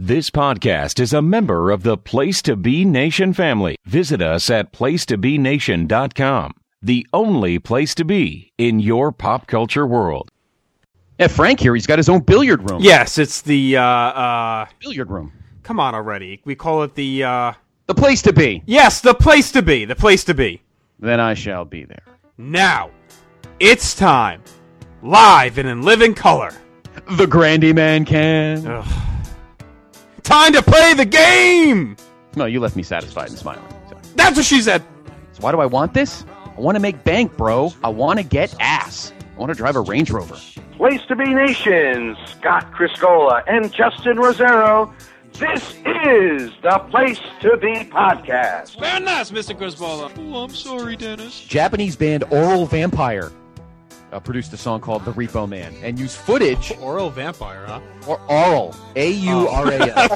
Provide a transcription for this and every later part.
This podcast is a member of the Place to Be Nation family. Visit us at placetobenation.com, the only place to be in your pop culture world. Yeah, Frank here, he's got his own billiard room. Yes, it's the Billiard room. Come on already. We call it the place to be. Yes, the place to be. The place to be. Then I shall be there. Now, it's time. Live and in living color. The Grandy Man can. Ugh. Time to play the game! No, you left me satisfied and smiling. So. That's what she said. So why do I want this? I want to make bank, bro. I want to get ass. I want to drive a Range Rover. Place to Be Nation, Scott Criscola and Justin Rosero. This is the Place to Be podcast. Very nice, Mr. Criscola. Oh, I'm sorry, Dennis. Japanese band Oral Vampire produced a song called The Repo Man and used footage. Oral vampire, huh? Or Aural. A-U-R-A-L.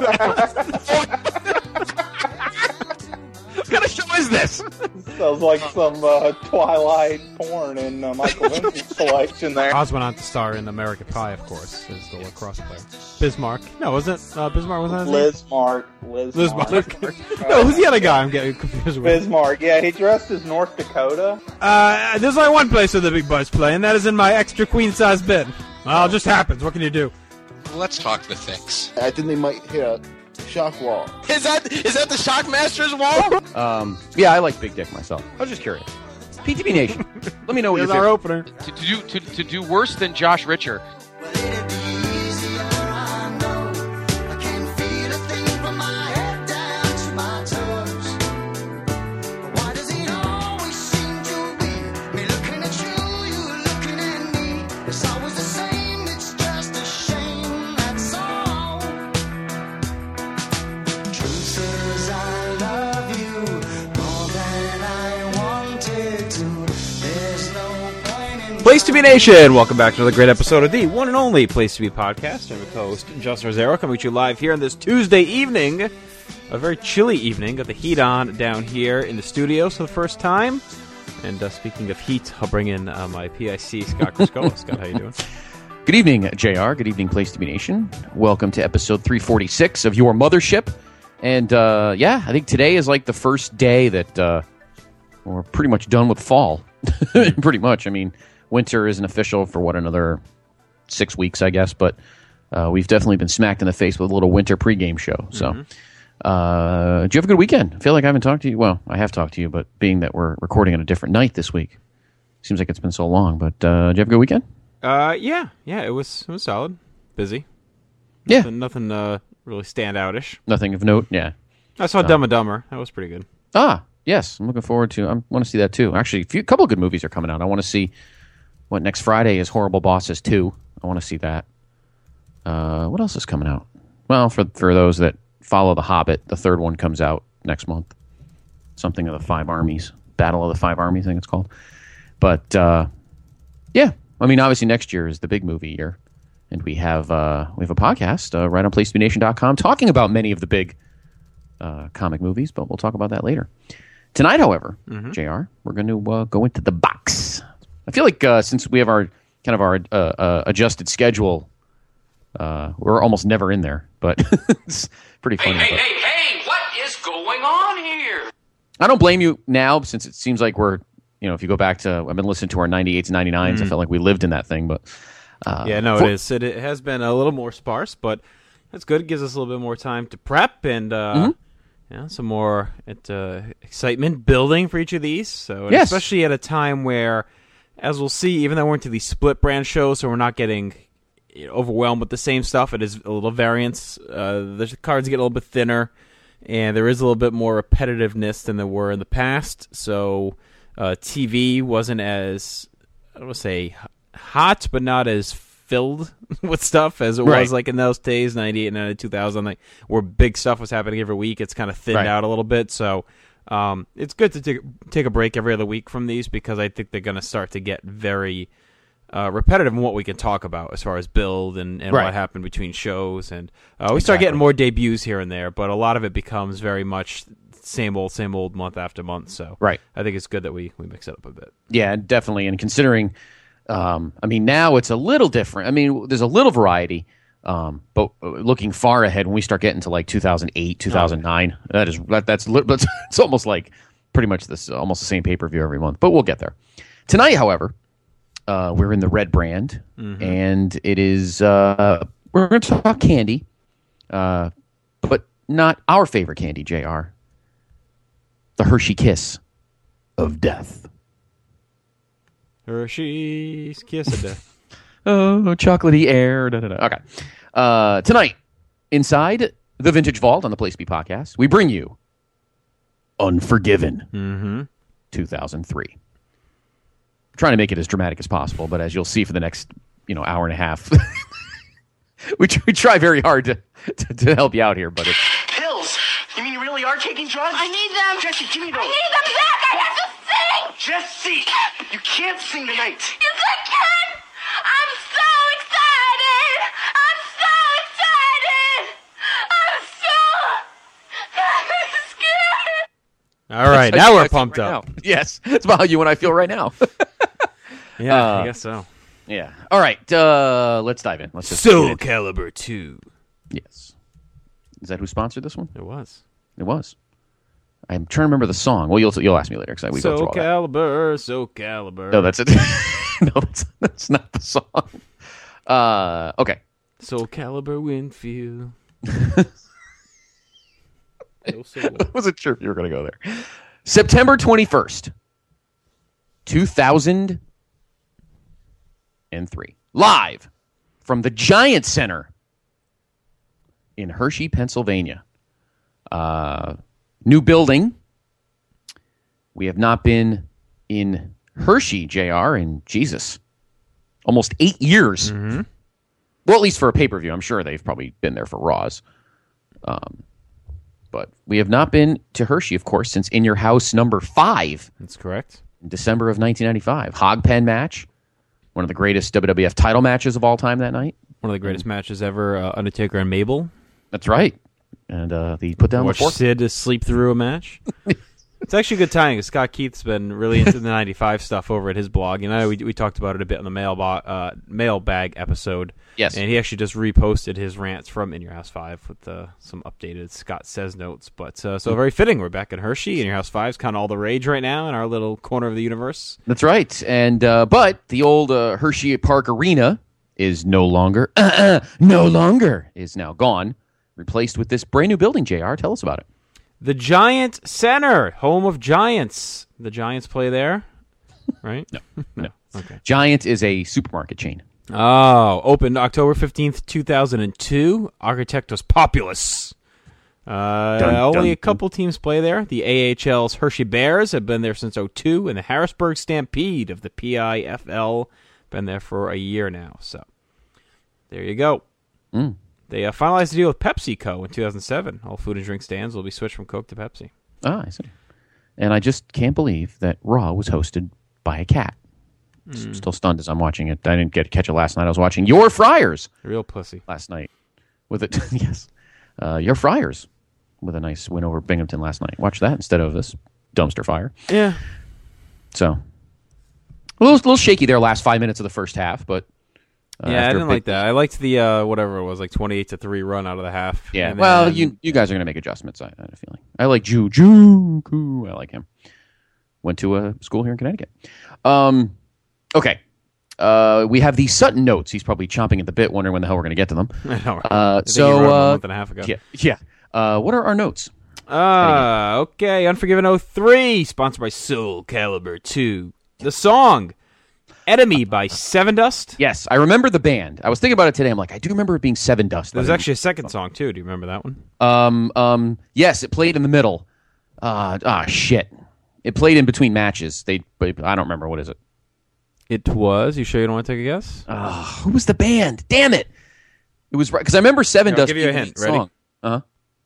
What kind of show is this? Sounds like some Twilight porn in Michael Vincent's collection there. Oz went on to star in American Pie, of course, as the lacrosse player. Bismarck. No, wasn't Bismarck? Wasn't his name? Lismark. No, who's the other guy I'm getting confused with? Bismarck, yeah, he dressed as North Dakota. There's only one place where the big butts play, and that is in my extra queen-size bed. Well, it just happens. What can you do? Let's talk the things. I think they might hit a shock wall. Is that the Shockmaster's wall? Yeah, I like Big Dick myself. I was just curious. PTB Nation, let me know what Here's you're our opener. To do worse than Josh Richer. Place to Be Nation! Welcome back to another great episode of the one and only Place to Be podcast. I'm your co-host, Justin Rosero, coming to you live here on this Tuesday evening. A very chilly evening. Got the heat on down here in the studio for the first time. And speaking of heat, I'll bring in my PIC, Scott Criscola. Scott, how you doing? Good evening, JR. Good evening, Place to Be Nation. Welcome to episode 346 of your mothership. And, yeah, I think today is like the first day that we're pretty much done with fall. Pretty much. I mean, winter isn't official for, another 6 weeks, I guess. But we've definitely been smacked in the face with a little winter pregame show. So, do you have a good weekend? I feel like I haven't talked to you. Well, I have talked to you, but being that we're recording on a different night this week, seems like it's been so long. But do you have a good weekend? Yeah, it was solid. Busy. Yeah. Nothing really standoutish. Nothing of note? Yeah. I saw Dumb and Dumber. That was pretty good. Ah, yes. I'm looking forward to. I want to see that too. Actually, a couple of good movies are coming out. I want to see what next Friday is. Horrible Bosses 2. I want to see that. What else is coming out? Well, for those that follow The Hobbit, the third one comes out next month. Something of the Five Armies, Battle of the Five Armies, I think it's called. But yeah, I mean, obviously next year is the big movie year, and we have a podcast right on PlaceToBeNation.com talking about many of the big comic movies, but we'll talk about that later. Tonight, however, JR, we're going to go into the box. I feel like since we have our adjusted schedule, we're almost never in there, but it's pretty funny. Hey, what is going on here? I don't blame you now, since it seems like we're, if you go back to, I've been listening to our 98s and 99s, I felt like we lived in that thing, but... yeah, no, it is. It has been a little more sparse, but that's good. It gives us a little bit more time to prep and some more excitement building for each of these. So, yes. Especially at a time where, as we'll see, even though we're into these split brand shows, so we're not getting overwhelmed with the same stuff, it is a little variance. The cards get a little bit thinner, and there is a little bit more repetitiveness than there were in the past. So TV wasn't as, I don't want to say hot, but not as filled with stuff as it was like in those days, 98 and 2000, like, where big stuff was happening every week. It's kind of thinned out a little bit. So it's good to take a break every other week from these, because I think they're going to start to get very repetitive in what we can talk about as far as build and what happened between shows. And we start getting more debuts here and there, but a lot of it becomes very much same old month after month. So I think it's good that we mix it up a bit. Yeah, definitely. And considering, I mean, now it's a little different. I mean, there's a little variety, But looking far ahead, when we start getting to like 2008, 2009, that's it's almost like pretty much almost the same pay-per-view every month. But we'll get there. Tonight, however, we're in the red brand, and it is we're going to talk candy, but not our favorite candy, JR. The Hershey Kiss of Death. Hershey's Kiss of Death. Oh, chocolatey air. Da, da, da. Okay. Tonight, inside the Vintage Vault on the Place to Be podcast, we bring you Unforgiven 2003. I'm trying to make it as dramatic as possible, but as you'll see for the next hour and a half, we try very hard to help you out here, but it's... Pills? You mean you really are taking drugs? I need them. Jesse, give me those. I need them back. I have to sing. Jesse, you can't sing tonight. Yes, I can. I'm so excited. I'm so excited. I'm so scared. All right, now we're pumped up. Now. Yes, that's about how you and I feel right now. Yeah, I guess so. Yeah. All right, let's dive in. Let's just Soul Calibur 2. Yes. Is that who sponsored this one? It was. It was. I'm trying to remember the song. Well, you'll ask me later because we go through all that. Soul Calibur. No, that's it. No, that's not the song. Okay. Soul Calibur Winfield. No soul. I wasn't sure if you were going to go there. September 21st, 2003. Live from the Giant Center in Hershey, Pennsylvania. New building. We have not been in Hershey, JR, in Jesus, almost 8 years. Well, at least for a pay-per-view. I'm sure they've probably been there for Raws. But we have not been to Hershey, of course, since In Your House number 5. That's correct. In December of 1995. Hog Pen match. One of the greatest WWF title matches of all time that night. One of the greatest matches ever, Undertaker and Mabel. That's right. And they put down the Watch fork. Sid to sleep through a match. It's actually a good timing. Scott Keith's been really into the 95 stuff over at his blog. We talked about it a bit on the mailbag episode. Yes. And he actually just reposted his rants from In Your House 5 with some updated Scott Says notes. But so very fitting. We're back in Hershey. In Your House 5 is kind of all the rage right now in our little corner of the universe. That's right. And but the old Hershey Park Arena is no longer is now gone, replaced with this brand new building. JR, tell us about it. The Giant Center, home of Giants. The Giants play there, right? No. Okay. Giant is a supermarket chain. Oh, opened October 15th, 2002. Architectus Populus. Only a couple teams play there. The AHL's Hershey Bears have been there since 2002, and the Harrisburg Stampede of the PIFL been there for a year now. So there you go. They finalized a deal with PepsiCo in 2007. All food and drink stands will be switched from Coke to Pepsi. Ah, I see. And I just can't believe that Raw was hosted by a cat. Still stunned as I'm watching it. I didn't get to catch it last night. I was watching Your Friars. Real pussy. Last night. With it, yes. Your Friars with a nice win over Binghamton last night. Watch that instead of this dumpster fire. Yeah. So, a little shaky there last 5 minutes of the first half, but... I didn't like that. I liked the, whatever it was, like 28-3 run out of the half. Yeah, well, you guys are going to make adjustments, I had a feeling. I like Juju. I like him. Went to a school here in Connecticut. Okay. We have the Sutton notes. He's probably chomping at the bit, wondering when the hell we're going to get to them. I know. I think you wrote them a month and a half ago. Yeah. What are our notes? Okay. Unforgiven 03, sponsored by Soul Calibur 2. The song... Enemy by Sevendust. Yes, I remember the band. I was thinking about it today. I'm like, I do remember it being Sevendust. There's actually a second song, too. Do you remember that one? Yes, it played in the middle. Shit. It played in between matches. I don't remember. What is it? It was. You sure you don't want to take a guess? Who was the band? Damn it. It was right. Because I remember Sevendust. I'll give you a hint. Ready? Song. Uh-huh.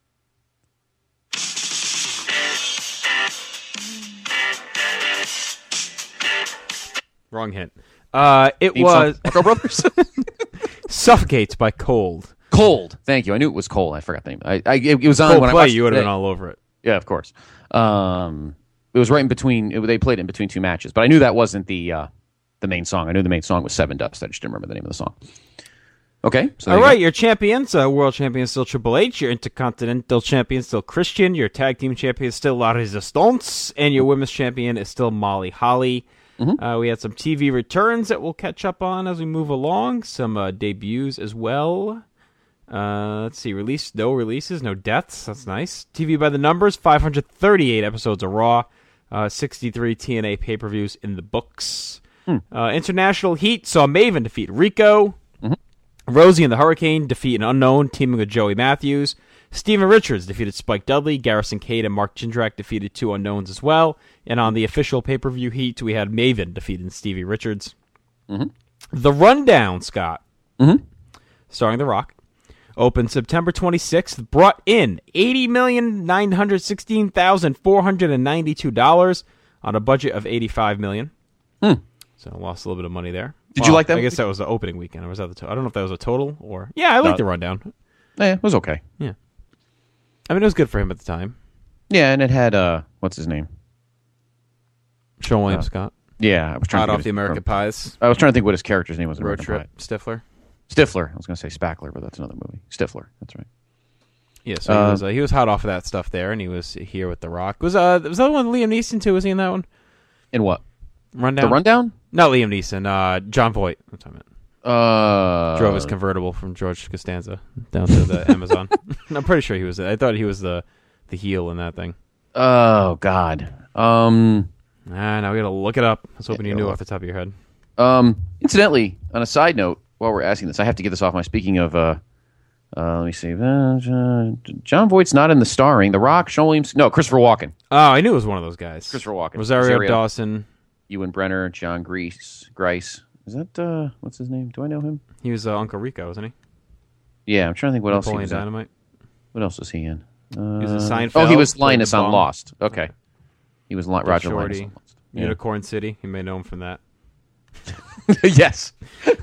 Wrong hint. It was Echo Brothers. Suffocates by Cold. Cold. Thank you. I knew it was Cold. I forgot the name. It was on Cold when play, I watched you would have it. been all over it. Yeah, of course. It was right in between. They played it in between two matches, but I knew that wasn't the main song. I knew the main song was Sevendust. I just didn't remember the name of the song. Okay. So All right, your champions, world champion still Triple H, your intercontinental champion still Christian, your tag team champion is still La Resistance, and your women's champion is still Molly Holly. We had some TV returns that we'll catch up on as we move along, some debuts as well. Let's see, no releases, no deaths, that's nice. TV by the numbers, 538 episodes of Raw, 63 TNA pay-per-views in the books. International Heat saw Maven defeat Rico. Rosie and the Hurricane defeat an unknown, teaming with Joey Matthews. Steven Richards defeated Spike Dudley. Garrison Cade and Mark Jindrak defeated two unknowns as well. And on the official pay-per-view Heat, we had Maven defeating Stevie Richards. The Rundown, Scott, starring The Rock, opened September 26th, brought in $80,916,492 on a budget of $85 million. So I lost a little bit of money there. Did you like that? I guess that was the opening weekend. Or was that the I don't know if that was a total or... Yeah, I liked The Rundown. Yeah, it was okay. Yeah. I mean, it was good for him at the time. Yeah, and it had, what's his name? Sean William Scott. Yeah, I was trying Hot to off the American Pies. I was trying to think what his character's name was. Road Trip. Stifler. Stifler. I was going to say Spackler, but that's another movie. Stifler. That's right. Yeah, so he was hot off of that stuff there, and he was here with The Rock. Was that the one with Liam Neeson, too? Was he in that one? In what? Rundown? The Rundown? Not Liam Neeson. John Voight. That's what I meant. Drove his convertible from George Costanza down to the Amazon. I'm pretty sure he was. I thought he was the heel in that thing. Oh God. Now we gotta look it up. I was hoping you knew off the top of your head. Incidentally, on a side note, while we're asking this, I have to get this off my. Speaking of, let me see. John Voight's not in the starring. The Rock, Sean Williams. No, Christopher Walken. Oh, I knew it was one of those guys. Christopher Walken. Rosario Dawson. Ewan Brenner. John Grice. Is that, what's his name? Do I know him? He was Uncle Rico, wasn't he? Yeah, I'm trying to think what else he was Dynamite. What else was he in? He was in Seinfeld. Oh, he was Linus on Lost. Okay. He was Roger Linus on Lost. Yeah. Unicorn City. You may know him from that. Yes.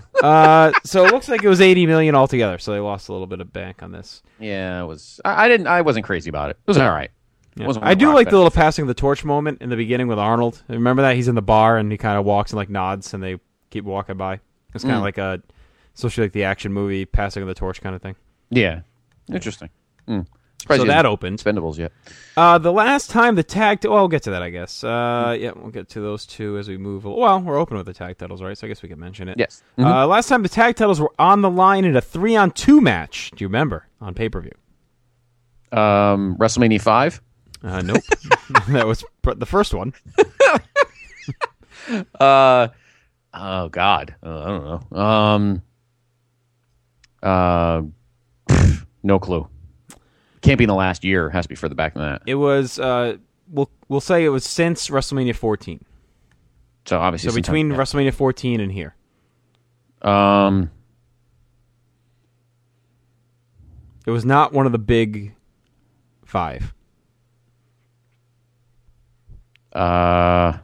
So it looks like it was $80 million altogether, so they lost a little bit of bank on this. Yeah, it was. I wasn't crazy about it. It was all right. Yeah. I do like the little passing the torch moment in the beginning with Arnold. Remember that? He's in the bar and he kind of walks and like nods and they keep walking by. It's kind of like especially like the action movie passing the torch kind of thing. Yeah. Interesting. So that opened. Expendables yet. The last time the tag... we'll get to that, I guess. Yeah, we'll get to those two as we move... Well, we're open with the tag titles, right? So I guess we can mention it. Yes. Last time the tag titles were on the line in a 3-on-2 match. Do you remember? On pay-per-view. WrestleMania 5? Nope. That was the first one. Oh, God. I don't know. No clue. Can't be in the last year. It has to be further back than that. It was, we'll say it was since WrestleMania 14. So obviously, between WrestleMania 14 and here. It was not one of the big 5. I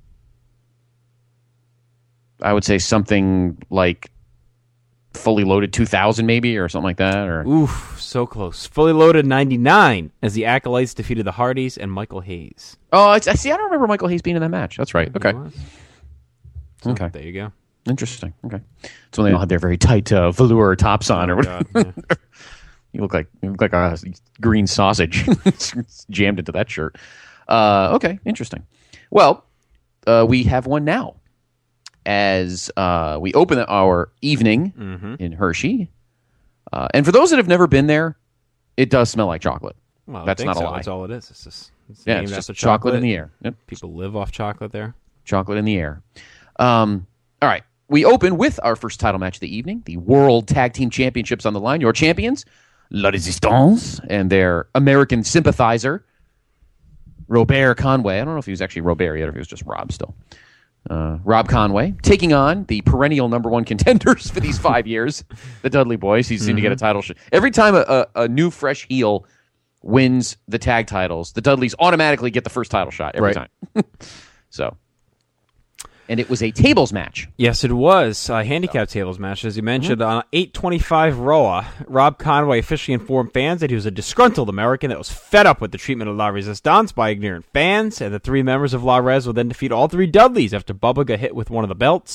would say something like Fully Loaded 2000 maybe, or something like that. Or oof, so close. Fully Loaded 99 as the Acolytes defeated the Hardys and Michael Hayes. Oh, I see. I don't remember Michael Hayes being in that match. That's right. Okay. So, okay. There you go. Interesting. Okay. So when they all had their very tight velour tops on, or whatever. God, yeah. You look like a green sausage jammed into that shirt. Okay. Interesting. Well, we have one now. As we open our evening in Hershey. And for those that have never been there, it does smell like chocolate. Well, that's not a lie. That's all it is. It's just it's just chocolate in the air. Yep. People live off chocolate there. Chocolate in the air. All right. We open with our first title match of the evening, the World Tag Team Championships on the line. Your champions, La Resistance, and their American sympathizer, Robert Conway. I don't know if he was actually Robert yet or if he was just Rob still. Rob Conway taking on the perennial number one contenders for these 5 years, the Dudley Boys. He seemed to get a title shot. Every time a new fresh heel wins the tag titles, the Dudleys automatically get the first title shot every time. So, and it was a tables match. Yes, it was a handicap tables match. As you mentioned, on 825 Raw, Rob Conway officially informed fans that he was a disgruntled American that was fed up with the treatment of La Resistance by ignorant fans, and the 3 members of La Res would then defeat all 3 Dudleys after Bubba got hit with one of the belts.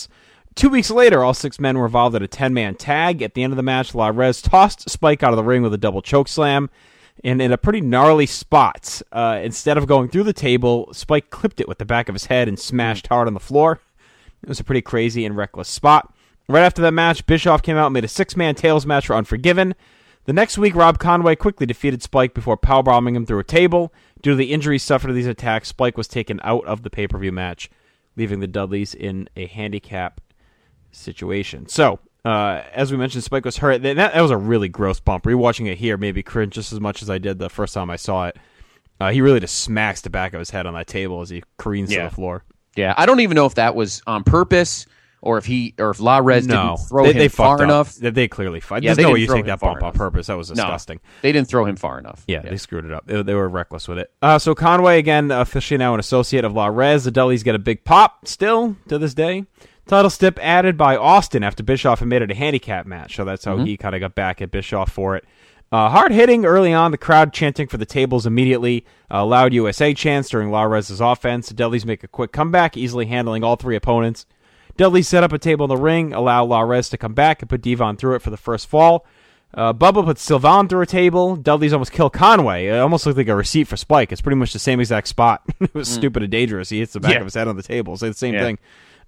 2 weeks later, all 6 men were involved in a 10-man tag. At the end of the match, LaRez tossed Spike out of the ring with a double choke slam, and in a pretty gnarly spot. Instead of going through the table, Spike clipped it with the back of his head and smashed hard on the floor. It was a pretty crazy and reckless spot. Right after that match, Bischoff came out and made a 6-man tails match for Unforgiven. The next week, Rob Conway quickly defeated Spike before powerbombing him through a table. Due to the injuries suffered in these attacks, Spike was taken out of the pay-per-view match, leaving the Dudleys in a handicap situation. So, as we mentioned, Spike was hurt. That was a really gross bump. Rewatching it here made me cringe just as much as I did the first time I saw it. He really just smacks the back of his head on that table as he careens to the floor. Yeah, I don't even know if that was on purpose or if LaRez didn't throw him far enough. They clearly fucked. Yeah, There's no way you take that bump on purpose. That was No, disgusting. they didn't throw him far enough. Yeah, they screwed it up. They were reckless with it. So Conway, again, officially now an associate of LaRez. The Dudleys get a big pop still to this day. Title stip added by Austin after Bischoff had made it a handicap match. So that's how he kind of got back at Bischoff for it. Hard hitting early on, the crowd chanting for the tables immediately. Loud USA chants during LaRez's offense. The Dudleys make a quick comeback, easily handling all 3 opponents. Dudley set up a table in the ring, allow LaRez to come back and put Devon through it for the first fall. Bubba puts Sylvain through a table. Dudley's almost kill Conway. It almost looked like a receipt for Spike. It's pretty much the same exact spot. It was stupid and dangerous. He hits the back of his head on the table. It's the same thing.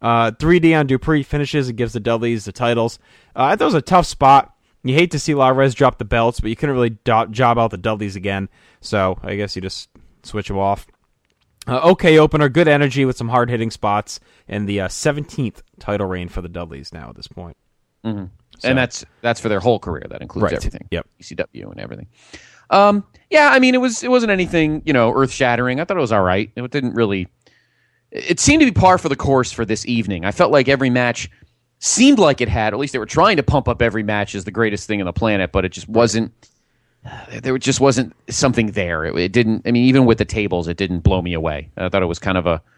3D on Dupree finishes and gives the Dudleys the titles. I thought it was a tough spot. You hate to see LaRez drop the belts, but you couldn't really job out the Dudleys again. So I guess you just switch them off. Okay opener, good energy with some hard-hitting spots, and the 17th title reign for the Dudleys now at this point. Mm-hmm. So. And that's for their whole career. That includes everything. Yep. ECW and everything. Yeah, I mean, it wasn't anything, earth-shattering. I thought it was all right. It didn't really... It seemed to be par for the course for this evening. I felt like every match seemed like it had, or at least they were trying to pump up every match as the greatest thing on the planet, but it just wasn't... There just wasn't something there. It didn't. I mean, even with the tables, it didn't blow me away. I thought it was kind of a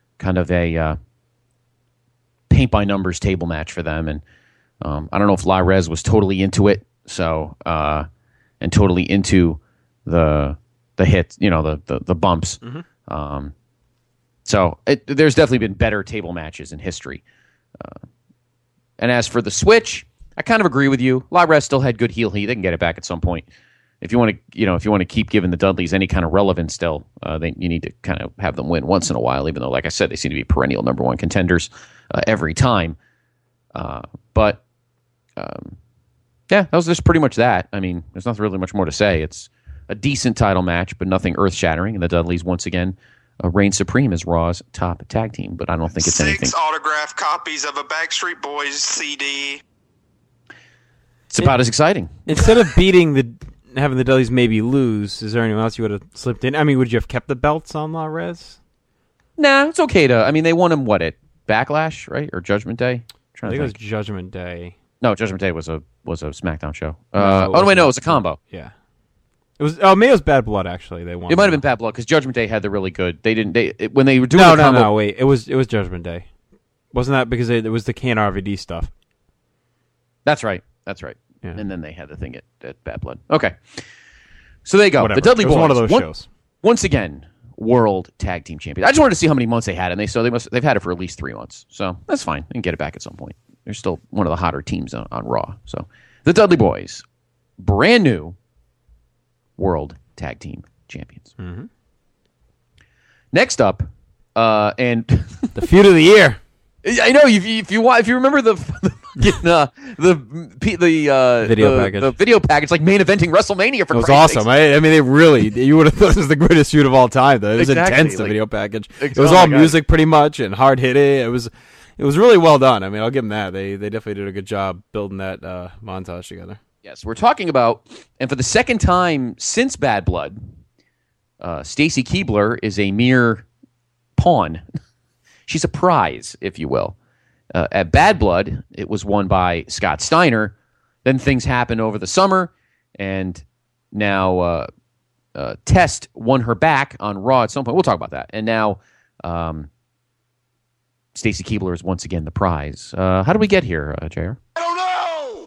paint by numbers table match for them. And I don't know if LaRez was totally into it, and totally into the hits, the bumps. Mm-hmm. So there's definitely been better table matches in history. And as for the switch, I kind of agree with you. LaRez still had good heel heat. They can get it back at some point. If you want to keep giving the Dudleys any kind of relevance still, you need to kind of have them win once in a while, even though, like I said, they seem to be perennial number 1 contenders every time. But that was just pretty much that. I mean, there's nothing really much more to say. It's a decent title match, but nothing earth-shattering. And the Dudleys, once again, reign supreme as Raw's top tag team. But I don't think it's anything. 6 autographed copies of a Backstreet Boys CD. It's about as exciting. Instead of having the Dudleys maybe lose, is there anyone else you would have slipped in? I mean, would you have kept the belts on LaRez? Nah, it's okay to. I mean, they won him at Backlash, right, or Judgment Day? I think it was Judgment Day. No, Judgment Day was a SmackDown show. No, it was a combo. Yeah, it was. Oh, maybe it was Bad Blood. Actually, they won. It might have been Bad Blood because Judgment Day had the really good. They didn't. When they were doing No, wait. It was Judgment Day. Wasn't that because it was the KNRVD stuff? That's right. Yeah. And then they had the thing at Bad Blood. Okay. So there you go. Whatever. The Dudley Boys. One of those shows. Once again, World Tag Team Champions. I just wanted to see how many months they had, and they've had it for at least 3 months. So that's fine. They can get it back at some point. They're still one of the hotter teams on Raw. So the Dudley Boys, brand new World Tag Team Champions. Mm-hmm. Next up, and the feud of the year. I know if you remember the video package, the video package, like main eventing WrestleMania for. It was awesome. I mean, you would have thought it was the greatest feud of all time. Though it was intense. The video package. It was all music, pretty much, and hard hitting. It was really well done. I mean, I'll give them that. They definitely did a good job building that montage together. Yes, we're talking about, and for the second time since Bad Blood, Stacy Keibler is a mere pawn. She's a prize, if you will. At Bad Blood, it was won by Scott Steiner. Then things happened over the summer, and now Test won her back on Raw at some point. We'll talk about that. And now Stacy Keibler is once again the prize. How did we get here, JR? I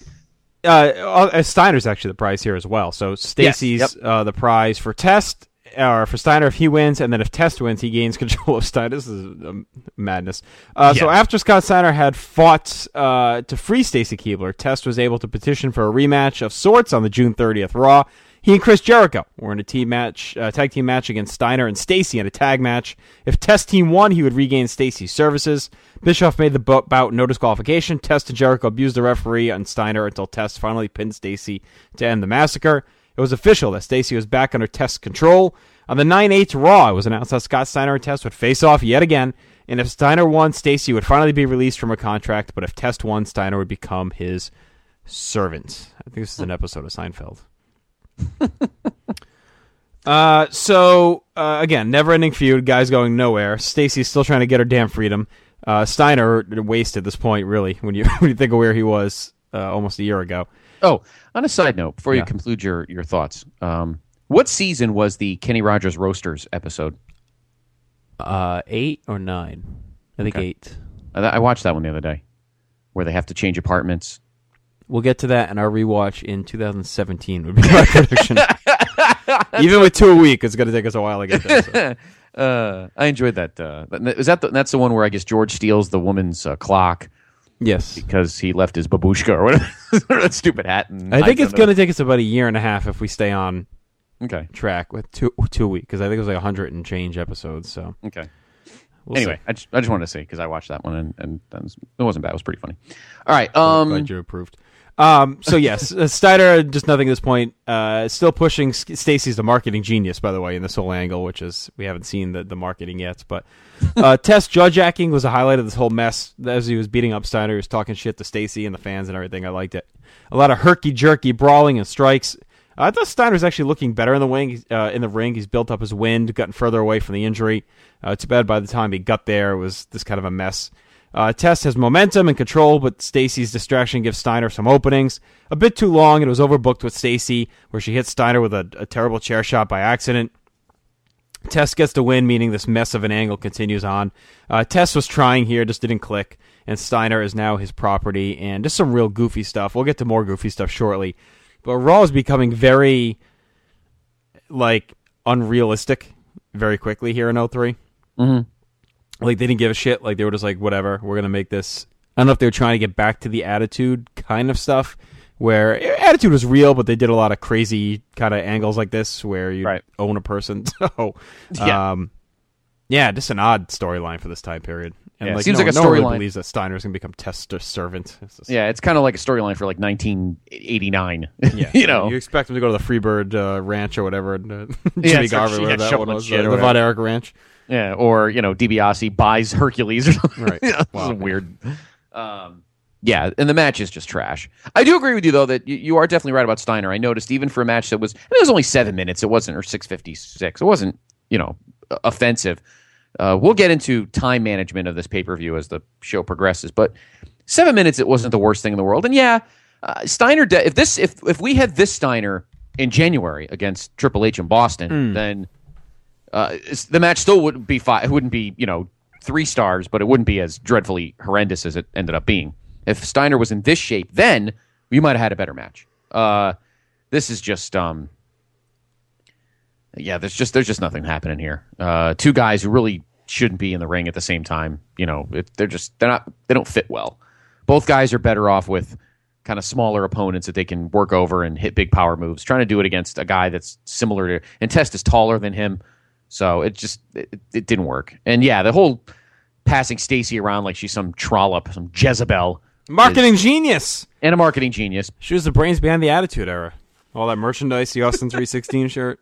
don't know! Steiner's actually the prize here as well. So Stacy's the prize for Test. or for Steiner, if he wins, and then if Test wins, he gains control of Steiner. This is madness. So after Scott Steiner had fought to free Stacy Keibler, Test was able to petition for a rematch of sorts on the June 30th Raw. He and Chris Jericho were in a tag team match against Steiner and Stacy in a tag match. If Test team won, he would regain Stacy's services. Bischoff made the bout no disqualification. Test and Jericho abused the referee on Steiner until Test finally pinned Stacy to end the massacre. It was official that Stacy was back under Test's control. On the 9/8 Raw, it was announced that Scott Steiner and Test would face off yet again, and if Steiner won, Stacy would finally be released from her contract, but if Test won, Steiner would become his servant. I think this is an episode of Seinfeld. Again, never-ending feud, guys going nowhere. Stacy's still trying to get her damn freedom. Steiner wasted this point, really, when you think of where he was almost a year ago. Oh, on a side note, before you conclude your thoughts, what season was the Kenny Rogers Roasters episode? 8 or 9? I think 8. I watched that one the other day, where they have to change apartments. We'll get to that in our rewatch in 2017 would be my prediction. Even with 2 a week, it's going to take us a while to get there. So. I enjoyed that. That's the one where I guess George steals the woman's clock. Yes. Because he left his babushka or whatever, that stupid hat. And I think it's going to take us about a year and a half if we stay on track with two a week, because I think it was like 100 and change episodes. So okay. Anyway, I just wanted to say, because I watched that one and it wasn't bad. It was pretty funny. All right. Glad you approved. So yes, Steiner just nothing at this point. Still pushing Stacy's the marketing genius, by the way, in this whole angle, which is we haven't seen the marketing yet. But Test judge-acting was a highlight of this whole mess. As he was beating up Steiner, he was talking shit to Stacy and the fans and everything. I liked it. A lot of herky-jerky brawling and strikes. I thought Steiner's actually looking better in the ring. He's built up his wind, gotten further away from the injury. Too bad by the time he got there, it was this kind of a mess. Test has momentum and control, but Stacy's distraction gives Steiner some openings. A bit too long, and it was overbooked with Stacy, where she hits Steiner with a terrible chair shot by accident. Test gets the win, meaning this mess of an angle continues on. Test was trying here, just didn't click, and Steiner is now his property, and just some real goofy stuff. We'll get to more goofy stuff shortly. But Raw is becoming very, unrealistic very quickly here in 03. Mm-hmm. Like, they didn't give a shit. Like, they were just like, whatever, we're going to make this. I don't know if they were trying to get back to the Attitude kind of stuff, where Attitude was real, but they did a lot of crazy kind of angles like this, where you own a person. So, just an odd storyline for this time period. And it seems like a storyline. No one really believes that Steiner's going to become Test's servant. It's kind of like a storyline for 1989. Yeah, you expect him to go to the Freebird Ranch or whatever, and Jimmy Garvin, whatever that one was, the Von Erich Ranch. Yeah, or DiBiase buys Hercules or something. Right. Wow, weird. And the match is just trash. I do agree with you though that you are definitely right about Steiner. I noticed even for a match that was only 7 minutes, it wasn't, or 6:56. It wasn't offensive. We'll get into time management of this pay-per-view as the show progresses, but 7 minutes, it wasn't the worst thing in the world. And Steiner. If we had this Steiner in January against Triple H in Boston, then. The match still wouldn't be 5. It wouldn't be 3 stars, but it wouldn't be as dreadfully horrendous as it ended up being. If Steiner was in this shape, then we might have had a better match. This is just there's just nothing happening here. 2 guys who really shouldn't be in the ring at the they don't fit well. Both guys are better off with kind of smaller opponents that they can work over and hit big power moves. Trying to do it against a guy that's similar to, and Test is taller than him. So it didn't work. And the whole passing Stacy around like she's some trollop, some Jezebel. Marketing genius. And a marketing genius. She was the brains behind the Attitude Era. All that merchandise, the Austin 316 shirt.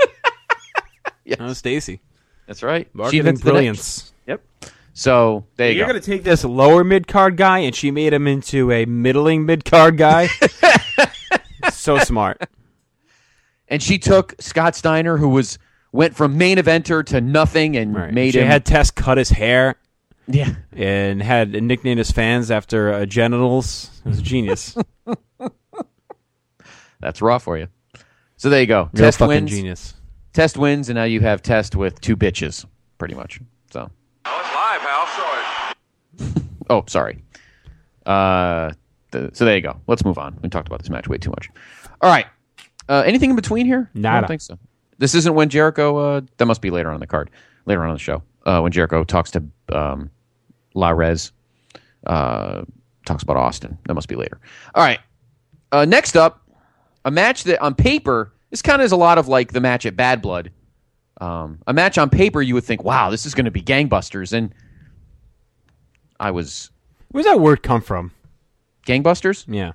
Stacy. That's right. Marketing brilliance. Yep. So there you go. You're going to take this lower mid-card guy, and she made him into a middling mid-card guy? So smart. And she took Scott Steiner, who went from main eventer to nothing and made him. She had Test cut his hair. Yeah. And had nicknamed his fans after genitals. It was a genius. That's raw for you. So there you go. Real Test fucking wins. Genius. Test wins, and now you have Test with 2 bitches, pretty much. So. Oh, it's live, pal. Sorry. Oh, sorry. So there you go. Let's move on. We talked about this match way too much. All right. Anything in between here? Nada. I don't think so. This isn't when Jericho. That must be later on in the card, later on in the show, when Jericho talks to Larez, talks about Austin. That must be later. All right. Next up, a match that on paper this kind of is a lot of like the match at Bad Blood. A match on paper you would think, wow, this is going to be gangbusters, and I was. Where's that word come from? Gangbusters? Yeah.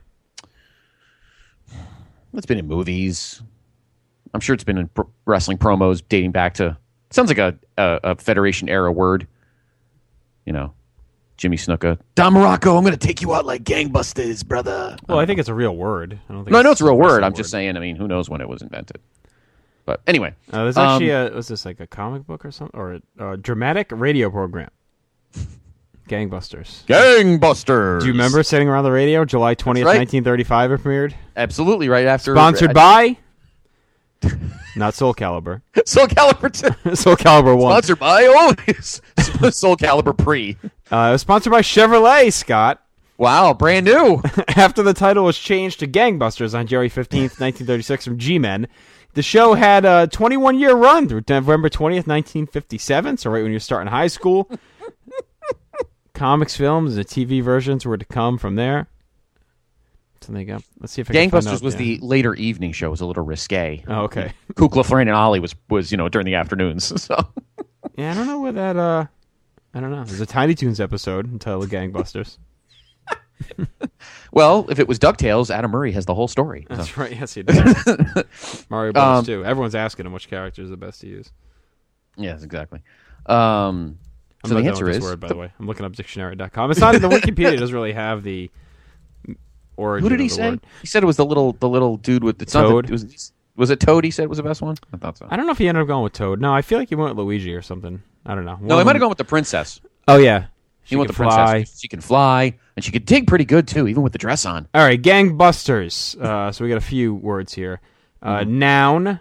It's been in movies. I'm sure it's been in wrestling promos dating back to... Sounds like a Federation era word. You know, Jimmy Snuka. Don Morocco, I'm going to take you out like gangbusters, brother. Well, I think it's a real word. I don't think. No, I know it's a real word. I'm just saying, I mean, who knows when it was invented. But anyway. There's actually was this like a comic book or something? Or a dramatic radio program? Gangbusters. Gangbusters. Do you remember sitting around the radio? July 20th, right. 1935 it premiered? Absolutely, right after... Sponsored by... Not Soul Calibur. Soul Calibur 2. Soul Calibur 1. Sponsored by... Oh, Soul Calibur Pre. It was sponsored by Chevrolet, Scott. Wow, brand new. After the title was changed to Gangbusters on January 15th, 1936 from G-Men, the show had a 21-year run through November 20th, 1957, so right when you're starting high school. Comics, films, and TV versions were to come from there. So there you go. Let's see if I can find out. Gangbusters was the later evening show. It was a little risque. Oh, okay. Kukla, Florian, and Ollie was during the afternoons. So yeah, I don't know where that. I don't know. There's a Tiny Toons episode entitled Gangbusters. Well, if it was DuckTales, Adam Murray has the whole story. That's so. right. Yes, he does. Mario Bros. Too. Everyone's asking him which character is the best to use. Yes, exactly. So the answer is... Word, by the way. I'm looking up dictionary.com. It's not... The Wikipedia doesn't really have the origin. Who did he of the say? word. He said it was the little dude with the... Toad? Was it Toad he said was the best one? I thought so. I don't know if he ended up going with Toad. No, I feel like he went with Luigi or something. I don't know. No, he might have gone with the princess. Oh, yeah. He went with the princess. She can fly, and she could dig pretty good, too, even with the dress on. All right, Gangbusters. So we got a few words here. Noun.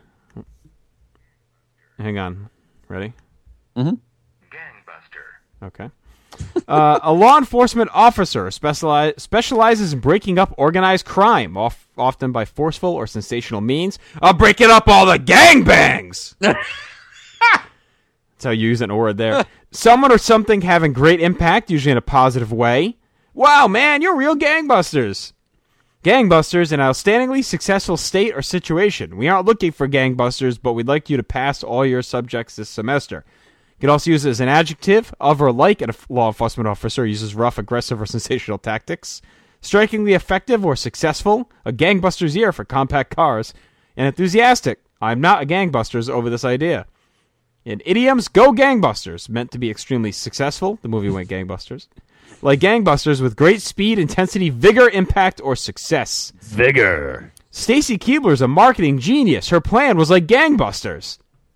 Hang on. Ready? Mm-hmm. Okay. A law enforcement officer specializes in breaking up organized crime, often by forceful or sensational means. I'll break it up all the gangbangs! That's how you use a word there. Someone or something having great impact, usually in a positive way. Wow, man, you're real gangbusters. Gangbusters, an outstandingly successful state or situation. We aren't looking for gangbusters, but we'd like you to pass all your subjects this semester. You can also use it as an adjective, of or like a law enforcement officer uses rough, aggressive, or sensational tactics. Strikingly effective or successful, a gangbuster's ear for compact cars. And enthusiastic, I'm not a gangbusters over this idea. In idioms, go gangbusters, meant to be extremely successful. The movie went gangbusters. Like gangbusters with great speed, intensity, vigor, impact, or success. Vigor. Stacy Keibler's a marketing genius. Her plan was like gangbusters.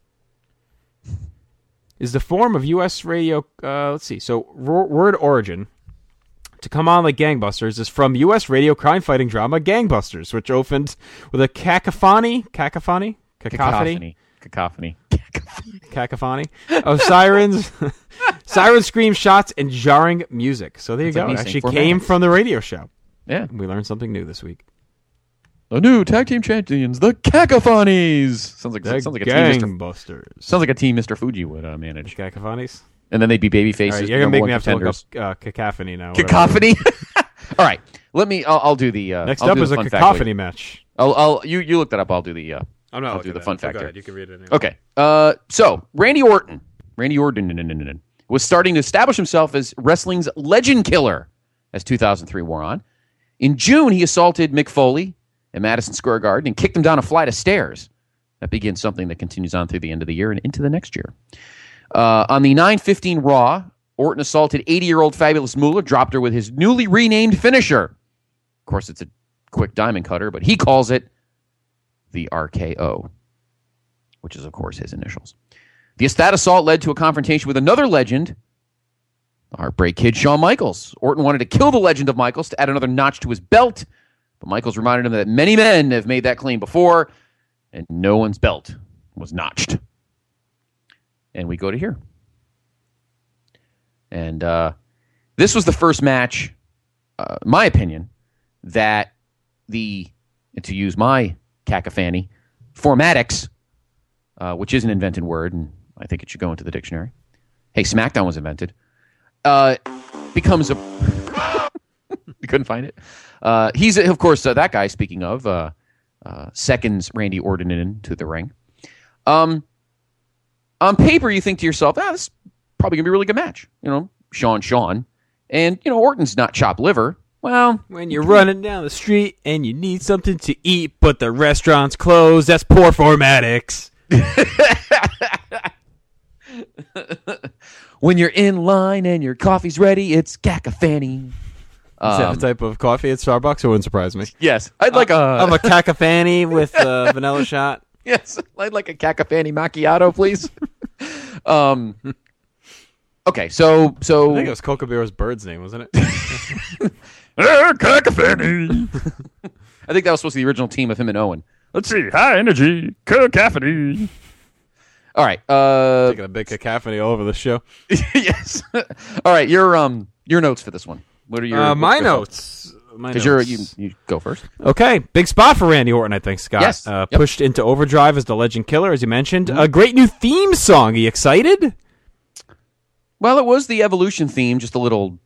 Is the form of U.S. radio... let's see. So, word origin. To come on like gangbusters is from U.S. radio crime-fighting drama Gangbusters, which opened with a cacophony of sirens, siren scream shots, and jarring music. So there you go. It actually came from the radio show. Yeah. We learned something new this week. The new tag team champions, the Cacophonies. Sounds like a team. Gangbusters. Sounds like a team Mr. Fuji would manage. The Cacophonies. And then they'd be baby faces. Right, you're gonna make me have to look up cacophony now. Cacophony. All right. Let me. I'll do the. Next up is a cacophony match. You look that up. I'll do the. I'm not. I'll do the fun fact here. You can read it anyway. Okay. So Randy Orton was starting to establish himself as wrestling's legend killer as 2003 wore on. In June, he assaulted Mick Foley at Madison Square Garden and kicked him down a flight of stairs. That begins something that continues on through the end of the year and into the next year. On the 9/15 Raw, Orton assaulted 80-year-old Fabulous Moolah, dropped her with his newly renamed finisher. Of course, it's a quick diamond cutter, but he calls it the RKO, which is, of course, his initials. That assault led to a confrontation with another legend, the Heartbreak Kid, Shawn Michaels. Orton wanted to kill the legend of Michaels to add another notch to his belt, but Michaels reminded him that many men have made that claim before, and no one's belt was notched. And we go to here. And this was the first match, my opinion, that to use my cacophony, formatics which is an invented word, and I think it should go into the dictionary. Hey, SmackDown was invented. Becomes a... You couldn't find it? He's, of course, that guy, speaking of, seconds Randy Orton into the ring. On paper, you think to yourself, this is probably going to be a really good match. Shawn. And, Orton's not chopped liver. Well, when you're running down the street and you need something to eat, but the restaurant's closed, that's poor formatics. When you're in line and your coffee's ready, it's cacophony. Is that the type of coffee at Starbucks? It wouldn't surprise me. Yes. I'd like I'm a cacophony with a vanilla shot. Yes. I'd like a cacophony macchiato, please. Okay, so I think it was Kookaburra's bird's name, wasn't it? Cacophony. I think that was supposed to be the original team of him and Owen. Let's see. High energy. Cacophony. All right. Taking a big cacophony all over the show. Yes. All right. Your notes for this one. What are your my notes? Because you go first. Okay, big spot for Randy Orton, I think, Scott. Yes. Pushed into overdrive as the Legend Killer, as you mentioned. A great new theme song. Are you excited? Well, it was the Evolution theme, just a little,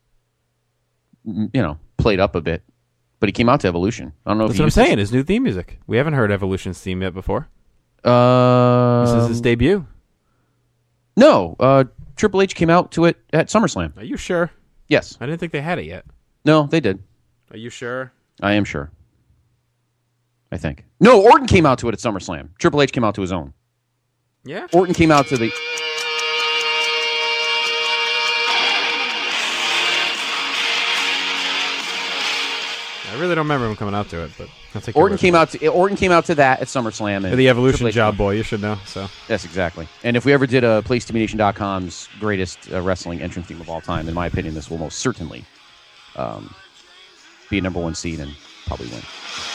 played up a bit. But he came out to Evolution. I don't know. That's what I'm saying. His new theme music. We haven't heard Evolution's theme yet before. This is his debut. No, Triple H came out to it at SummerSlam. Are you sure? Yes. I didn't think they had it yet. No, they did. Are you sure? I am sure. I think. No, Orton came out to it at SummerSlam. Triple H came out to his own. Yeah? Orton came out to the... I really don't remember him coming out to it, but I'll take Orton came out to that at SummerSlam. And the Evolution job boy, you should know. So yes, exactly. And if we ever did a PlaceToBeNation.com's greatest wrestling entrance theme of all time, in my opinion, this will most certainly be a number one seed and probably win.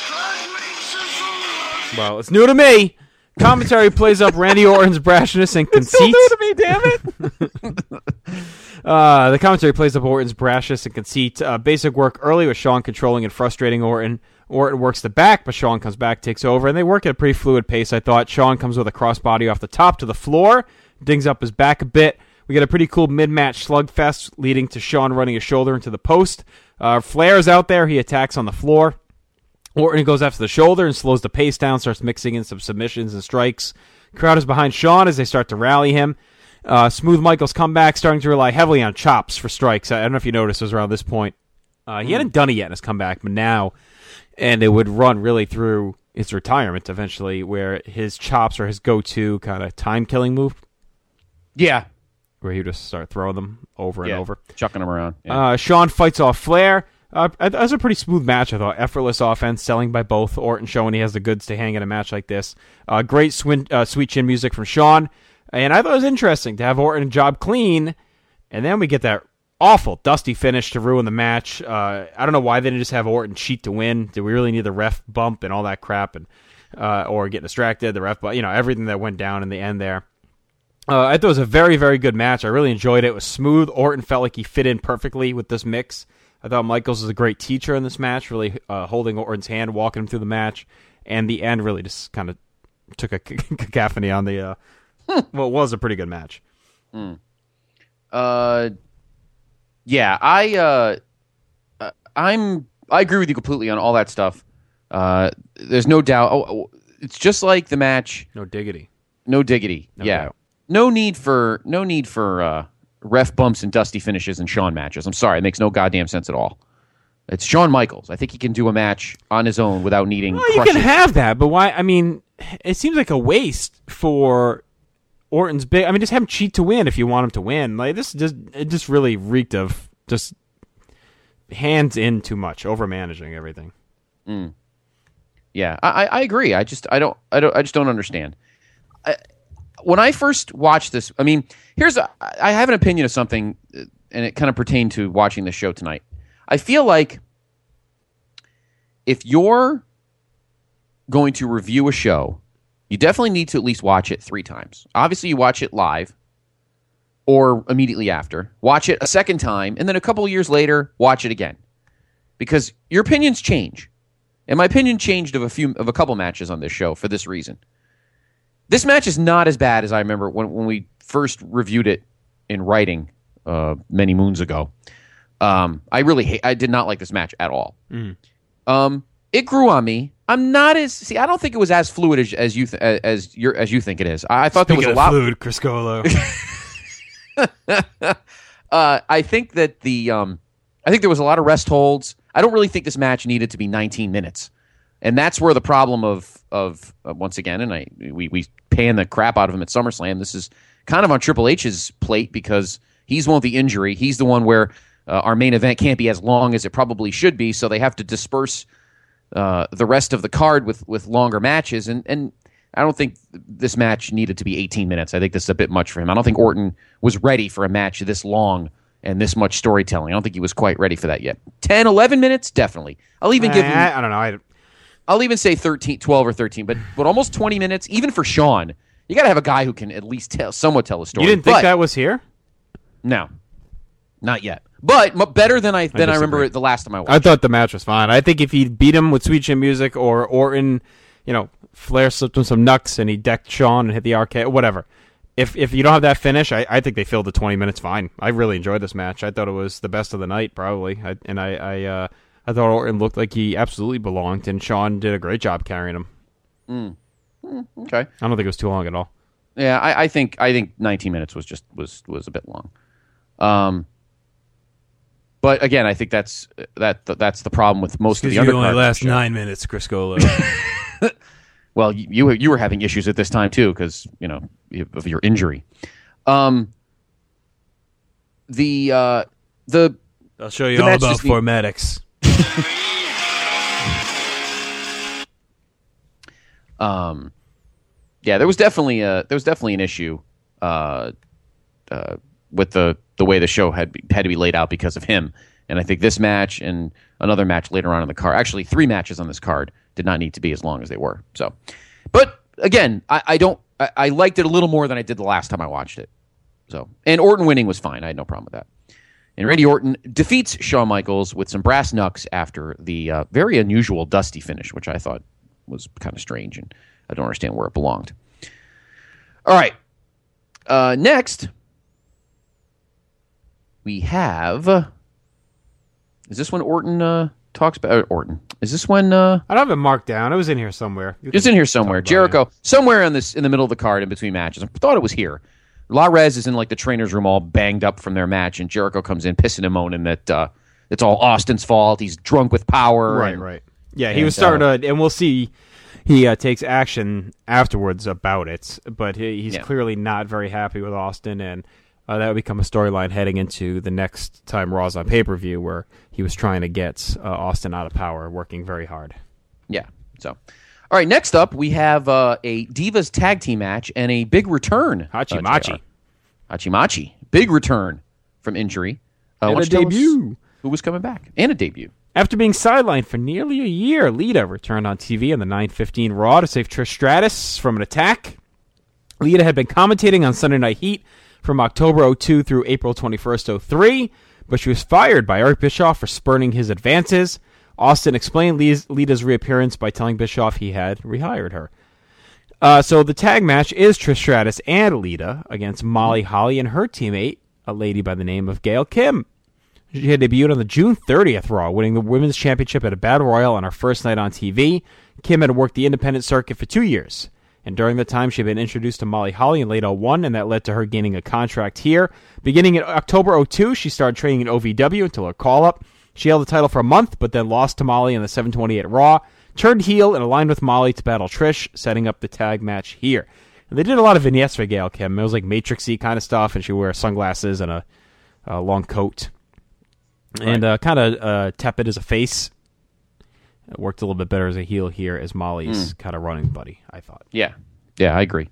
Well, it's new to me. Commentary plays up Randy Orton's brashness and conceit. It's still new to me, damn it. The commentary plays up Orton's brashness and conceit. Basic work early with Shawn controlling and frustrating Orton. Orton works the back, but Shawn comes back, takes over, and they work at a pretty fluid pace, I thought. Shawn comes with a crossbody off the top to the floor, dings up his back a bit. We get a pretty cool mid-match slugfest leading to Shawn running his shoulder into the post. Flair's out there. He attacks on the floor. Orton goes after the shoulder and slows the pace down, starts mixing in some submissions and strikes. Crowd is behind Shawn as they start to rally him. Smooth Michaels comeback, starting to rely heavily on chops for strikes. I don't know if you noticed, it was around this point. He hadn't done it yet in his comeback, but now, and it would run really through his retirement eventually, where his chops are his go-to kind of time-killing move. Yeah. Where he would just start throwing them over and over. Chucking them around. Yeah. Shawn fights off Flair. That was a pretty smooth match, I thought. Effortless offense, selling by both. Orton showing he has the goods to hang in a match like this. Great sweet chin music from Shawn. And I thought it was interesting to have Orton job clean, and then we get that awful dusty finish to ruin the match. I don't know why they didn't just have Orton cheat to win. Did we really need the ref bump and all that crap, and or get distracted? The ref, everything that went down in the end there. I thought it was a very, very good match. I really enjoyed it. It was smooth. Orton felt like he fit in perfectly with this mix. I thought Michaels was a great teacher in this match, really holding Orton's hand, walking him through the match, and the end really just kind of took a cacophony on the well, it was a pretty good match. Yeah, I agree with you completely on all that stuff. There's no doubt. It's just like the match. No diggity. No diggity. No yeah. doubt. No need for ref bumps and dusty finishes and Shawn matches. I'm sorry, it makes no goddamn sense at all. It's Shawn Michaels. I think he can do a match on his own without needing. Well, you can have that, but why? I mean, it seems like a waste for Orton's big. I mean, just have him cheat to win if you want him to win. Like this, it just really reeked of just hands in too much, over managing everything. Yeah, I agree. I just don't understand. When I first watched this, I mean, I have an opinion of something, and it kind of pertained to watching this show tonight. I feel like if you're going to review a show, you definitely need to at least watch it 3 times. Obviously, you watch it live or immediately after. Watch it a second time, and then a couple of years later, watch it again. Because your opinions change. And my opinion changed of a couple matches on this show for this reason. This match is not as bad as I remember when we first reviewed it in writing many moons ago. I did not like this match at all. It grew on me. I don't think it was as fluid as you think it is. I thought Speaking there was a lot fluid, Criscolo. I think that I think there was a lot of rest holds. I don't really think this match needed to be 19 minutes, and that's where the problem of once again, and we pan the crap out of him at SummerSlam. This is kind of on Triple H's plate because he's the one with the injury. He's the one where our main event can't be as long as it probably should be, so they have to disperse the rest of the card with longer matches. And I don't think this match needed to be 18 minutes. I think this is a bit much for him. I don't think Orton was ready for a match this long and this much storytelling. I don't think he was quite ready for that yet. 10, 11 minutes? Definitely. I'll even give him... I don't know. I'll even say 12 or 13, but almost 20 minutes, even for Sean. You got to have a guy who can at least somewhat tell a story. You didn't think that was here? No. Not yet. But better than I remember it the last time I watched. I thought the match was fine. I think if he beat him with Sweet Chin Music or Orton, Flair slipped him some knucks and he decked Shawn and hit the arcade, whatever. If you don't have that finish, I think they filled the 20 minutes fine. I really enjoyed this match. I thought it was the best of the night, probably. I thought Orton looked like he absolutely belonged, and Shawn did a great job carrying him. Okay. I don't think it was too long at all. Yeah, I think 19 minutes was a bit long. But again, I think that's the problem with most of the undercard. You only last 9 minutes, Criscolo. Well, you were having issues at this time too because of your injury. I'll show you all about formatics. Yeah, there was definitely an issue with the way the show had to be laid out because of him. And I think this match and another match later on in the card, actually 3 matches on this card, did not need to be as long as they were. So, but again, I liked it a little more than I did the last time I watched it. So, and Orton winning was fine. I had no problem with that. And Randy Orton defeats Shawn Michaels with some brass knucks after the very unusual Dusty finish, which I thought was kind of strange, and I don't understand where it belonged. All right. Next, we have... is this when Orton talks about... Orton. Is this when... I don't have it marked down. It was in here somewhere. It's in here somewhere. Jericho, somewhere in the middle of the card in between matches. I thought it was here. La Rez is in like the trainer's room all banged up from their match, and Jericho comes in pissing and moaning that it's all Austin's fault. He's drunk with power. Right. Yeah, he was starting to... And we'll see... He takes action afterwards about it, but he's clearly not very happy with Austin, and that would become a storyline heading into the next time Raw's on pay-per-view, where he was trying to get Austin out of power, working very hard. Yeah. So, all right. Next up, we have a Divas tag team match and a big return. Hachimachi, big return from injury, and a debut. Who was coming back? And a debut. After being sidelined for nearly a year, Lita returned on TV on the 9:15 Raw to save Trish Stratus from an attack. Lita had been commentating on Sunday Night Heat from October 2002 through April 21st, 2003, but she was fired by Eric Bischoff for spurning his advances. Austin explained Lita's reappearance by telling Bischoff he had rehired her. So the tag match is Trish Stratus and Lita against Molly Holly and her teammate, a lady by the name of Gail Kim. She had debuted on the June 30th Raw, winning the Women's Championship at a Battle Royal on her first night on TV. Kim had worked the independent circuit for 2 years, and during that time she had been introduced to Molly Holly in late 2001, and that led to her gaining a contract here. Beginning in October 2002, she started training in OVW until her call-up. She held the title for a month, but then lost to Molly in the 7/28 Raw, turned heel, and aligned with Molly to battle Trish, setting up the tag match here. And they did a lot of vignettes for Gail Kim. It was like Matrix-y kind of stuff, and she would wear sunglasses and a long coat. Right. And kind of tepid as a face. It worked a little bit better as a heel here as Molly's kind of running buddy, I thought. Yeah, I agree.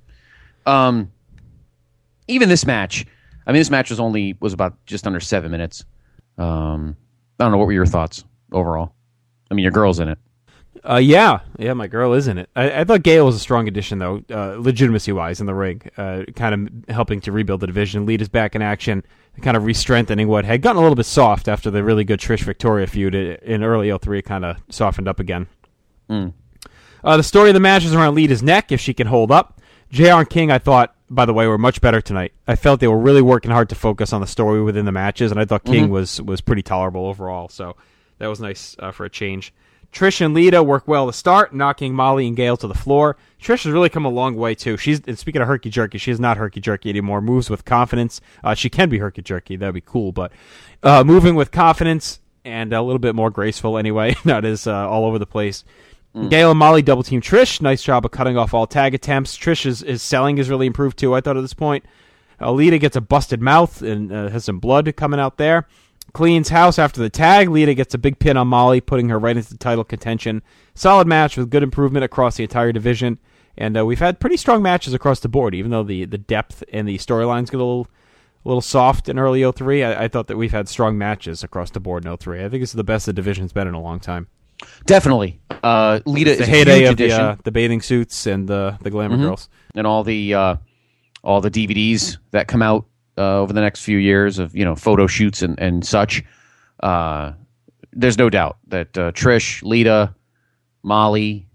Even this match, this match was about just under 7 minutes. I don't know, what were your thoughts overall? Your girl's in it. Yeah, my girl is in it. I thought Gail was a strong addition, though, legitimacy-wise in the ring, kind of helping to rebuild the division. Lita's back in action, kind of re-strengthening what had gotten a little bit soft after the really good Trish-Victoria feud in early 2003. It kind of softened up again. The story of the match is around Lita's neck, if she can hold up. JR and King, I thought, by the way, were much better tonight. I felt they were really working hard to focus on the story within the matches, and I thought King was pretty tolerable overall. So that was nice for a change. Trish and Lita work well to start, knocking Molly and Gail to the floor. Trish has really come a long way, too. And speaking of herky-jerky, she's not herky-jerky anymore. Moves with confidence. She can be herky-jerky. That would be cool. But moving with confidence and a little bit more graceful anyway. Not as all over the place. Gail and Molly double-team Trish. Nice job of cutting off all tag attempts. Trish's selling has really improved, too, I thought, at this point. Lita gets a busted mouth and has some blood coming out there. Cleans house after the tag. Lita gets a big pin on Molly, putting her right into title contention. Solid match with good improvement across the entire division. And we've had pretty strong matches across the board, even though the depth and the storylines get a little soft in early 03. I thought that we've had strong matches across the board in 03. I think this is the best the division's been in a long time. Definitely. Lita is the a heyday huge of addition. the bathing suits and the glamour girls. And all the DVDs that come out over the next few years of photo shoots and such. There's no doubt that Trish, Lita, Molly,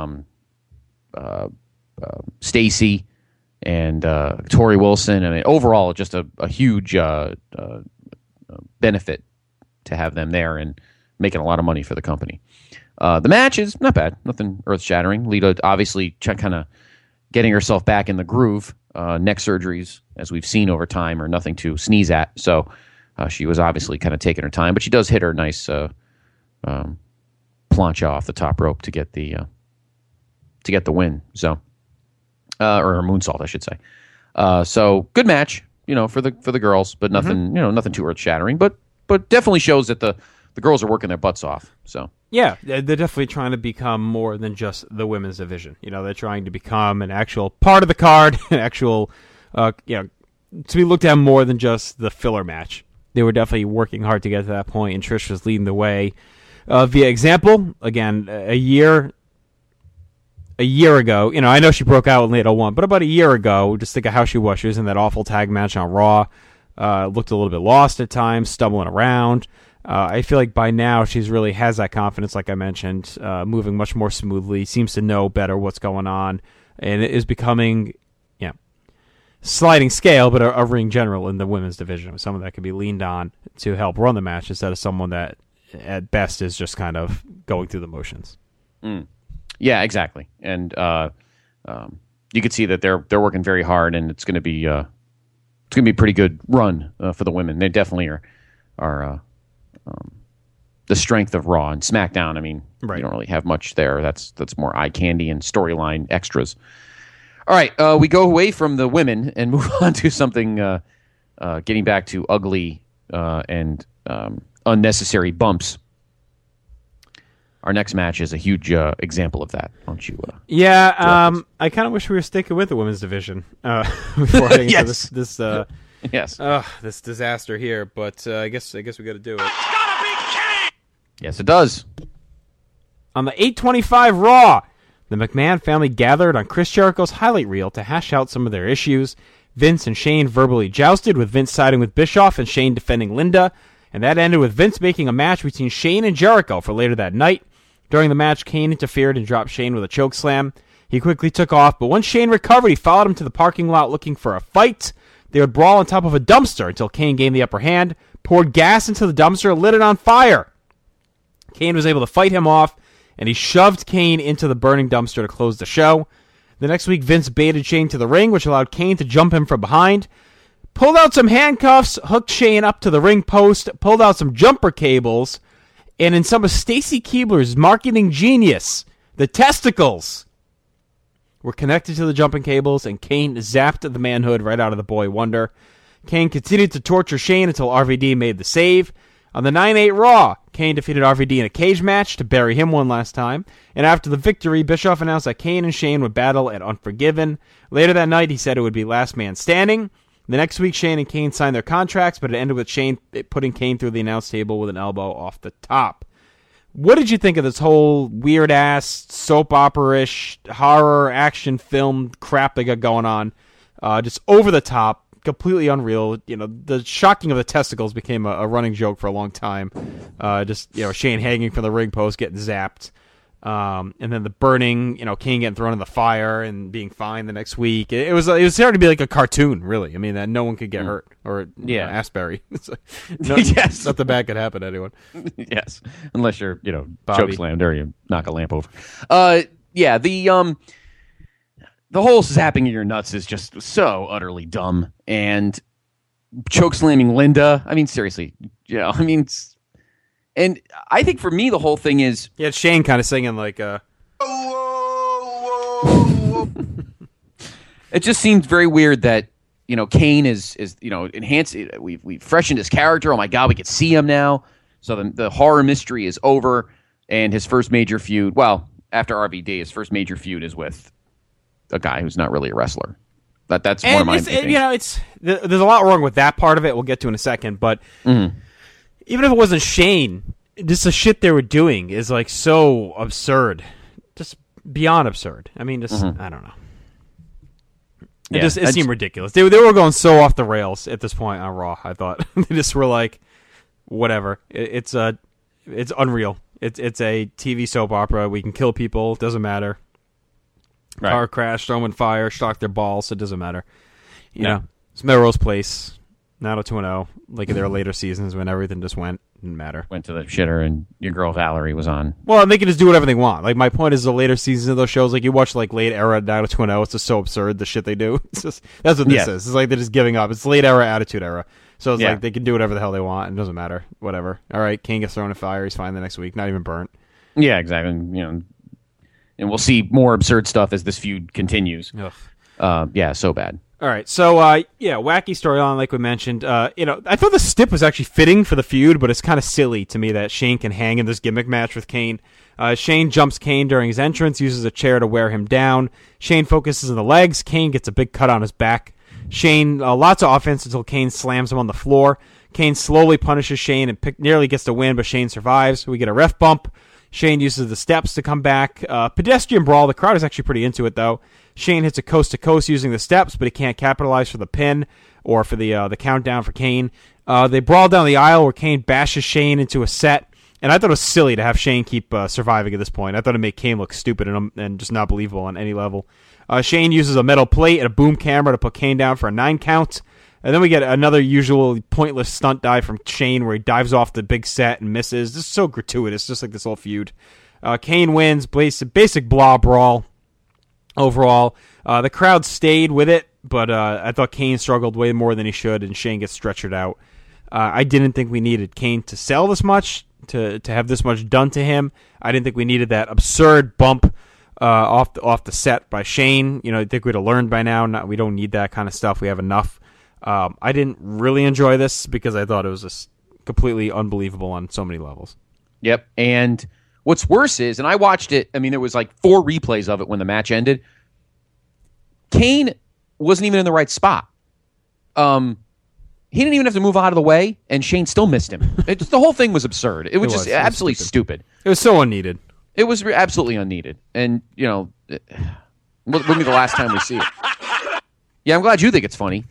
Stacy, and Tori Wilson. I mean, overall, just a huge benefit to have them there and making a lot of money for the company. The match is not bad, nothing earth-shattering. Lita obviously kind of getting herself back in the groove. Neck surgeries, as we've seen over time, are nothing to sneeze at. So she was obviously kind of taking her time, but she does hit her nice plancha off the top rope to get the win. So or her moonsault, I should say. So good match, for the girls, but nothing nothing too earth-shattering. But definitely shows that the girls are working their butts off. So. Yeah, they're definitely trying to become more than just the women's division. They're trying to become an actual part of the card, an actual, to be looked at more than just the filler match. They were definitely working hard to get to that point, and Trish was leading the way via example. Again, a year ago, I know she broke out in Lita 1, but about a year ago, just think of how she was. She was in that awful tag match on Raw, looked a little bit lost at times, stumbling around. I feel like by now she's really has that confidence, like I mentioned, moving much more smoothly, seems to know better what's going on, and it is becoming, sliding scale, but a ring general in the women's division, someone that can be leaned on to help run the match instead of someone that, at best, is just kind of going through the motions. Yeah, exactly, and you could see that they're working very hard, and it's going to be a pretty good run for the women. They definitely are. The strength of Raw and SmackDown. I mean, right. You don't really have much there. That's more eye candy and storyline extras. All right, we go away from the women and move on to something getting back to ugly and unnecessary bumps. Our next match is a huge example of that, don't you? I kind of wish we were sticking with the women's division before heading into this yes. This disaster here, but I guess we got to do it. Yes, it does. On the 825 Raw, the McMahon family gathered on Chris Jericho's highlight reel to hash out some of their issues. Vince and Shane verbally jousted, with Vince siding with Bischoff and Shane defending Linda, and that ended with Vince making a match between Shane and Jericho for later that night. During the match, Kane interfered and dropped Shane with a chokeslam. He quickly took off, but once Shane recovered, he followed him to the parking lot looking for a fight. They would brawl on top of a dumpster until Kane gained the upper hand, poured gas into the dumpster, and lit it on fire. Kane was able to fight him off, and he shoved Kane into the burning dumpster to close the show. The next week, Vince baited Shane to the ring, which allowed Kane to jump him from behind, pulled out some handcuffs, hooked Shane up to the ring post, pulled out some jumper cables, and in some of Stacy Keibler's marketing genius, the testicles were connected to the jumping cables, and Kane zapped the manhood right out of the Boy Wonder. Kane continued to torture Shane until RVD made the save. On the 9-8 Raw, Kane defeated RVD in a cage match to bury him one last time, and after the victory, Bischoff announced that Kane and Shane would battle at Unforgiven. Later that night, he said it would be last man standing. The next week, Shane and Kane signed their contracts, but it ended with Shane putting Kane through the announce table with an elbow off the top. What did you think of this whole weird-ass, soap opera-ish, horror, action film crap they got going on? Just over the top. Completely unreal. The shocking of the testicles became a running joke for a long time. Shane hanging from the ring post, getting zapped. And then the burning, Kane getting thrown in the fire and being fine the next week. It was starting to be like a cartoon, really. I mean, that no one could get hurt or Asbury. It's like, Yes. nothing bad could happen to anyone. Yes, unless you're Bobby. choke slammed or you knock a lamp over. Yeah, the whole zapping in your nuts is just so utterly dumb, and choke slamming Linda. I mean, seriously, and I think for me the whole thing is Yeah, Shane kind of singing like it just seems very weird that Kane is enhanced. We've freshened his character. Oh my God, we can see him now. So the horror mystery is over, and his first major feud. Well, after RVD, his first major feud is with a guy who's not really a wrestler. That's one of my there's a lot wrong with that part of it. We'll get to in a second, but even if it wasn't Shane, just the shit they were doing is like so absurd, just beyond absurd. I mean, just I don't know. It seemed ridiculous. They were going so off the rails at this point on Raw. I thought they just were like, whatever. It's unreal. It's a TV soap opera. We can kill people. It doesn't matter. Right. Car crash, throw them in fire, shock their balls. It doesn't matter. You know, it's Melrose Place. Not a 2-0. Like in their later seasons when everything just didn't matter. Went to the shitter and your girl Valerie was on. Well, and they can just do whatever they want. Like my point is the later seasons of those shows, like you watch like late era Now to 2-0, it's just so absurd the shit they do. It's just that's what this is. It's like they're just giving up. It's late era, attitude era. So it's like they can do whatever the hell they want and it doesn't matter. Whatever. All right, King gets thrown in fire, he's fine the next week, not even burnt. Yeah, exactly. And we'll see more absurd stuff as this feud continues. So bad. All right, so wacky storyline like we mentioned. I thought the stip was actually fitting for the feud, but it's kind of silly to me that Shane can hang in this gimmick match with Kane. Shane jumps Kane during his entrance, uses a chair to wear him down. Shane focuses on the legs. Kane gets a big cut on his back. Shane lots of offense until Kane slams him on the floor. Kane slowly punishes Shane and nearly gets the win, but Shane survives. We get a ref bump. Shane uses the steps to come back. Pedestrian brawl. The crowd is actually pretty into it, though. Shane hits a coast-to-coast using the steps, but he can't capitalize for the pin or for the countdown for Kane. They brawl down the aisle where Kane bashes Shane into a set, and I thought it was silly to have Shane keep surviving at this point. I thought it made Kane look stupid and just not believable on any level. Shane uses a metal plate and a boom camera to put Kane down for a 9 count. And then we get another usual pointless stunt dive from Shane where he dives off the big set and misses. This is so gratuitous, just like this whole feud. Kane wins, basic blah brawl overall. The crowd stayed with it, but I thought Kane struggled way more than he should, and Shane gets stretchered out. I didn't think we needed Kane to sell this much, to have this much done to him. I didn't think we needed that absurd bump off the set by Shane. I think we'd have learned by now. We don't need that kind of stuff. We have enough. I didn't really enjoy this because I thought it was just completely unbelievable on so many levels. Yep. And what's worse is, and I watched it, I mean, there was like 4 replays of it when the match ended. Kane wasn't even in the right spot. He didn't even have to move out of the way, and Shane still missed him. The whole thing was absurd. It was absolutely stupid. It was so unneeded. It was absolutely unneeded. And, will be the last time we see it. Yeah, I'm glad you think it's funny.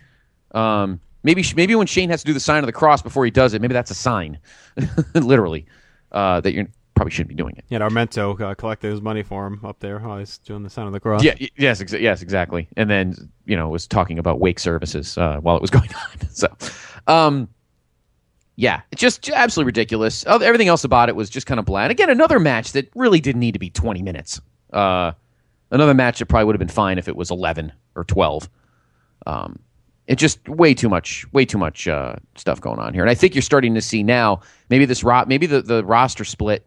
Maybe when Shane has to do the sign of the cross before he does it, maybe that's a sign, literally, that you probably shouldn't be doing it. Yeah, Armento collected his money for him up there while he's doing the sign of the cross. Yeah, yes, exactly. And then was talking about wake services while it was going on. So, yeah, it's just absolutely ridiculous. Everything else about it was just kind of bland. Again, another match that really didn't need to be 20 minutes. Another match that probably would have been fine if it was 11 or 12. It's just way too much stuff going on here, and I think you're starting to see now. Maybe the roster split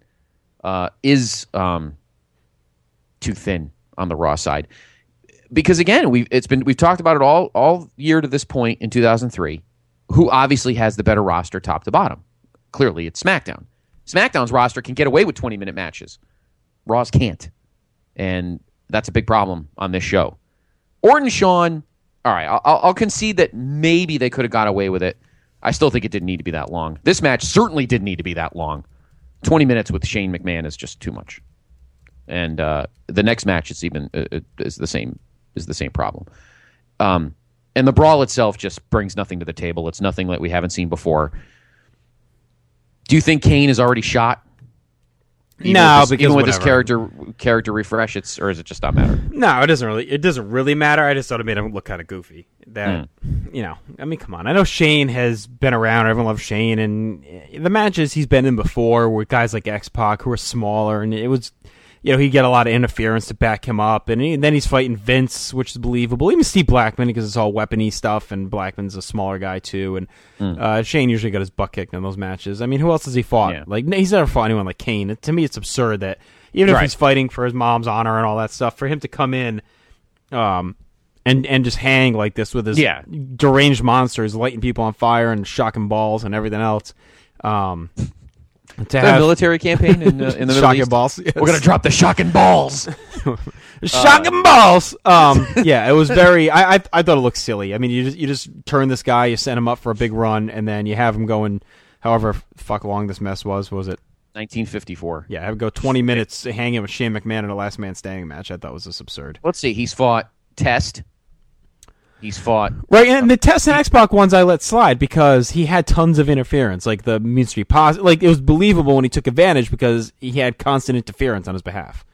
is too thin on the Raw side, because again we've talked about it all year to this point in 2003. Who obviously has the better roster, top to bottom? Clearly, it's SmackDown. SmackDown's roster can get away with 20-minute matches. Raw's can't, and that's a big problem on this show. Orton, Shawn. All right, I'll concede that maybe they could have got away with it. I still think it didn't need to be that long. This match certainly didn't need to be that long. 20 minutes with Shane McMahon is just too much. And the next match is the same problem. And the brawl itself just brings nothing to the table. It's nothing that we haven't seen before. Do you think Kane is already shot? No, because even with this whatever. character refresh, or is it just not matter? No, it doesn't really matter. I just thought it made him look kind of goofy. That I mean, come on. I know Shane has been around. Everyone loves Shane, and the matches he's been in before with guys like X-Pac who are smaller, and it was, he'd get a lot of interference to back him up, and then he's fighting Vince, which is believable. Even Steve Blackman, because it's all weapony stuff, and Blackman's a smaller guy too, and Shane usually got his butt kicked in those matches. I mean, who else has he fought? Yeah. Like, he's never fought anyone like Kane. To me, it's absurd that even if he's fighting for his mom's honor and all that stuff, for him to come in, and just hang like this with his deranged monsters, lighting people on fire and shocking balls and everything else. To have a military campaign in the Middle shocking East? balls. Yes. We're gonna drop the shocking balls. Shocking balls. Yeah, it was very. I thought it looked silly. I mean, you just turn this guy, you send him up for a big run, and then you have him going however fuck long this mess was. Was it 1954? Yeah, have him go 20 minutes hanging with Shane McMahon in a last man standing match. I thought was just absurd. Let's see. He's fought Test. He's fought right, and the Test and X-Pac ones I let slide because he had tons of interference, like the Mean Street Posse. Like, it was believable when he took advantage because he had constant interference on his behalf.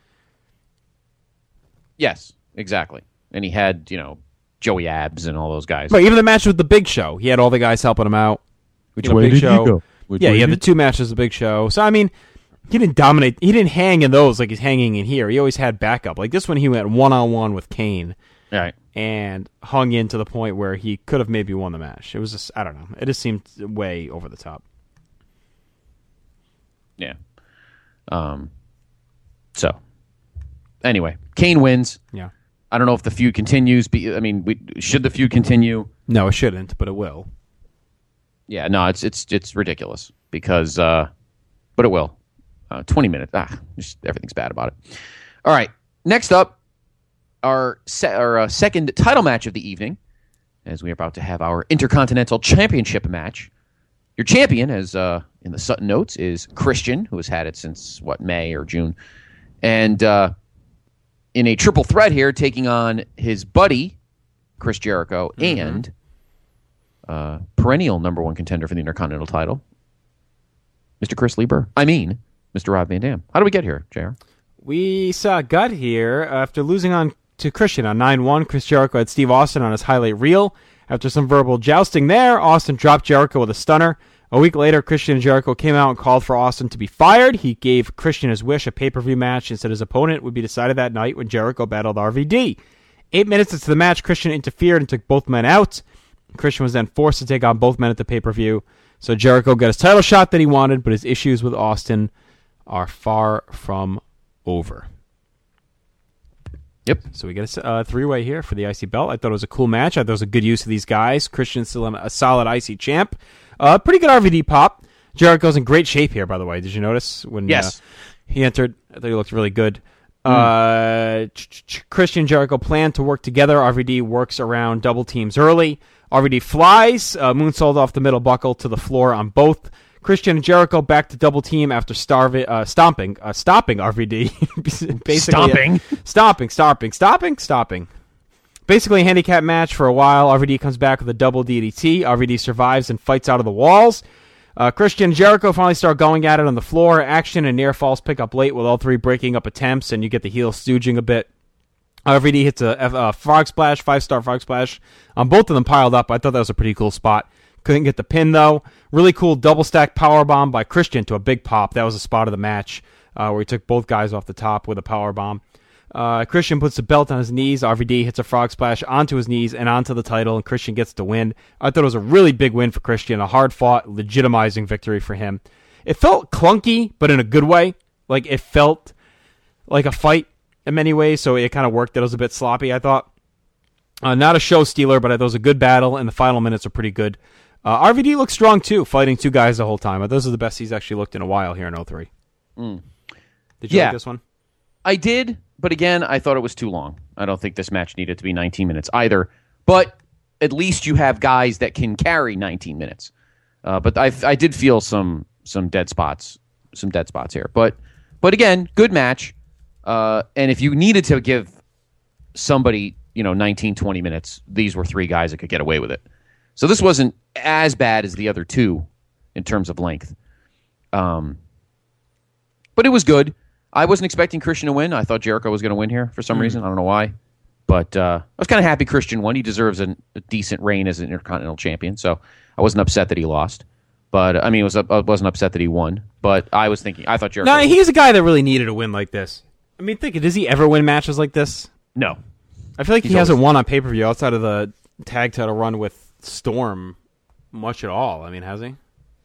Yes, exactly, and he had Joey Abs and all those guys. Right, even the match with the Big Show, he had all the guys helping him out. Which way did you go? He had the two matches of the Big Show. So I mean, he didn't dominate. He didn't hang in those like he's hanging in here. He always had backup. Like this one, he went 1-on-1 with Kane. Right. And hung in to the point where he could have maybe won the match. It was just, I don't know. It just seemed way over the top. Yeah. So, anyway, Kane wins. Yeah. I don't know if the feud continues. I mean, should the feud continue? No, it shouldn't, but it will. Yeah, no, it's ridiculous because, but it will. 20 minutes. Just everything's bad about it. All right. Next up. Our second title match of the evening, as we are about to have our Intercontinental Championship match. Your champion, as in the Sutton notes, is Christian, who has had it since, May or June. And in a triple threat here, taking on his buddy, Chris Jericho, and perennial number one contender for the Intercontinental title, Mr. Chris Lieber. Mr. Rob Van Dam. How do we get here, JR? We saw Gut here after losing to Christian on 9-1. Chris Jericho had Steve Austin on his highlight reel. After some verbal jousting there, Austin dropped Jericho with a stunner. A week later, Christian and Jericho came out and called for Austin to be fired. He gave Christian his wish, a pay-per-view match, and said his opponent would be decided that night when Jericho battled RVD. 8 minutes into the match, Christian interfered and took both men out. Christian was then forced to take on both men at the pay-per-view. So Jericho got his title shot that he wanted, but his issues with Austin are far from over. Yep. So we get a three-way here for the IC belt. I thought it was a cool match. I thought it was a good use of these guys. Christian's still a solid IC champ. Pretty good RVD pop. Jericho's in great shape here, by the way. Did you notice when he entered? I thought he looked really good. Christian and Jericho plan to work together. RVD works around double teams early. RVD flies, moonsault off the middle buckle to the floor on both. Christian and Jericho back to double team after stopping RVD. Basically, stopping. Basically a handicap match for a while. RVD comes back with a double DDT. RVD survives and fights out of the walls. Christian and Jericho finally start going at it on the floor. Action and near falls pick up late with all three breaking up attempts, and you get the heel stooging a bit. RVD hits a frog splash, 5-star frog splash on both of them piled up. I thought that was a pretty cool spot. Couldn't get the pin, though. Really cool double stack powerbomb by Christian to a big pop. That was the spot of the match where he took both guys off the top with a powerbomb. Christian puts the belt on his knees. RVD hits a frog splash onto his knees and onto the title, and Christian gets the win. I thought it was a really big win for Christian, a hard-fought, legitimizing victory for him. It felt clunky, but in a good way. Like, it felt like a fight in many ways, so it kind of worked. It was a bit sloppy, I thought. Not a show stealer, but I thought it was a good battle, and the final minutes are pretty good. RVD looks strong, too, fighting two guys the whole time. Those are the best he's actually looked in a while here in 03. Did you like this one? I did, but again, I thought it was too long. I don't think this match needed to be 19 minutes either. But at least you have guys that can carry 19 minutes. But I did feel some dead spots here. But again, good match. And if you needed to give somebody 19, 20 minutes, these were three guys that could get away with it. So this wasn't as bad as the other two in terms of length. But But it was good. I wasn't expecting Christian to win. I thought Jericho was going to win here for some reason. I don't know why. But I was kind of happy Christian won. He deserves a decent reign as an Intercontinental Champion, so I wasn't upset that he lost. But, I wasn't upset that he won. But I thought Jericho... No, he's a guy that really needed a win like this. I mean, does he ever win matches like this? No. I feel like he hasn't won on pay-per-view outside of the tag title run with Storm much at all. I mean, has he?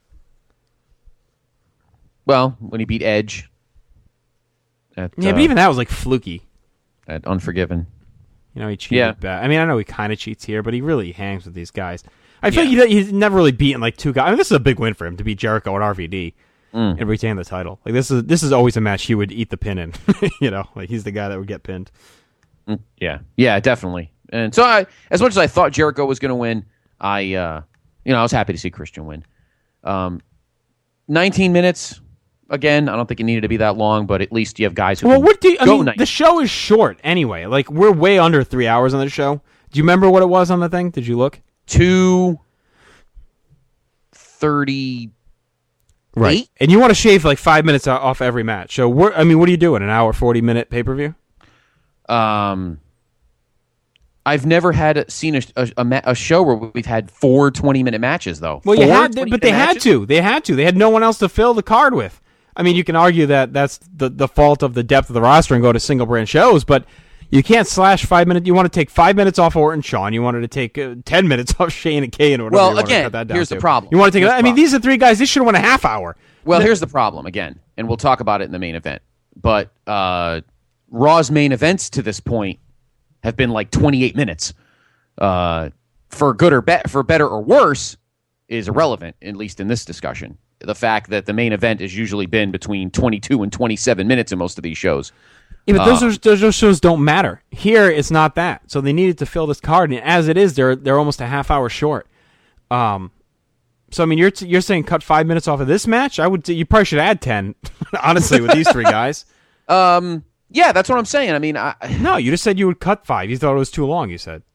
Well, when he beat Edge. But even that was like fluky. At Unforgiven. He cheated bad. I mean, I know he kind of cheats here, but he really hangs with these guys. I feel like he's never really beaten like two guys. I mean, this is a big win for him to beat Jericho and RVD and retain the title. Like this is always a match he would eat the pin in. Like he's the guy that would get pinned. Yeah, definitely. And so, as much as I thought Jericho was going to win, I was happy to see Christian win. 19 minutes. Again, I don't think it needed to be that long, but at least you have guys who the show is short anyway. Like, we're way under 3 hours on the show. Do you remember what it was on the thing? Did you look? 2:30. Right. And you want to shave like 5 minutes off every match. So, what are you doing? An hour, 40-minute pay-per-view? I've never seen a show where we've had 4 20-minute matches, though. Well, they had to. They had no one else to fill the card with. I mean, you can argue that that's the fault of the depth of the roster and go to single-brand shows, but you can't slash 5 minutes. You want to take 5 minutes off Orton, Shawn. You wanted to take 10 minutes off Shane and Kane or whatever. Well, again, here's the problem. You want to take these are 3 guys. They should have won a half hour. Well, here's the problem, again, and we'll talk about it in the main event. But Raw's main events to this point have been like 28 minutes. For good or for better or worse is irrelevant, at least in this discussion. The fact that the main event has usually been between 22 and 27 minutes in most of these shows. Yeah, but those shows don't matter. Here, it's not that. So they needed to fill this card, and as it is, they're almost a half hour short. So I mean, you're saying cut 5 minutes off of this match? You probably should add 10, honestly, with these 3 guys. Yeah, that's what I'm saying. I mean, no, you just said you would cut 5. You thought it was too long. You said.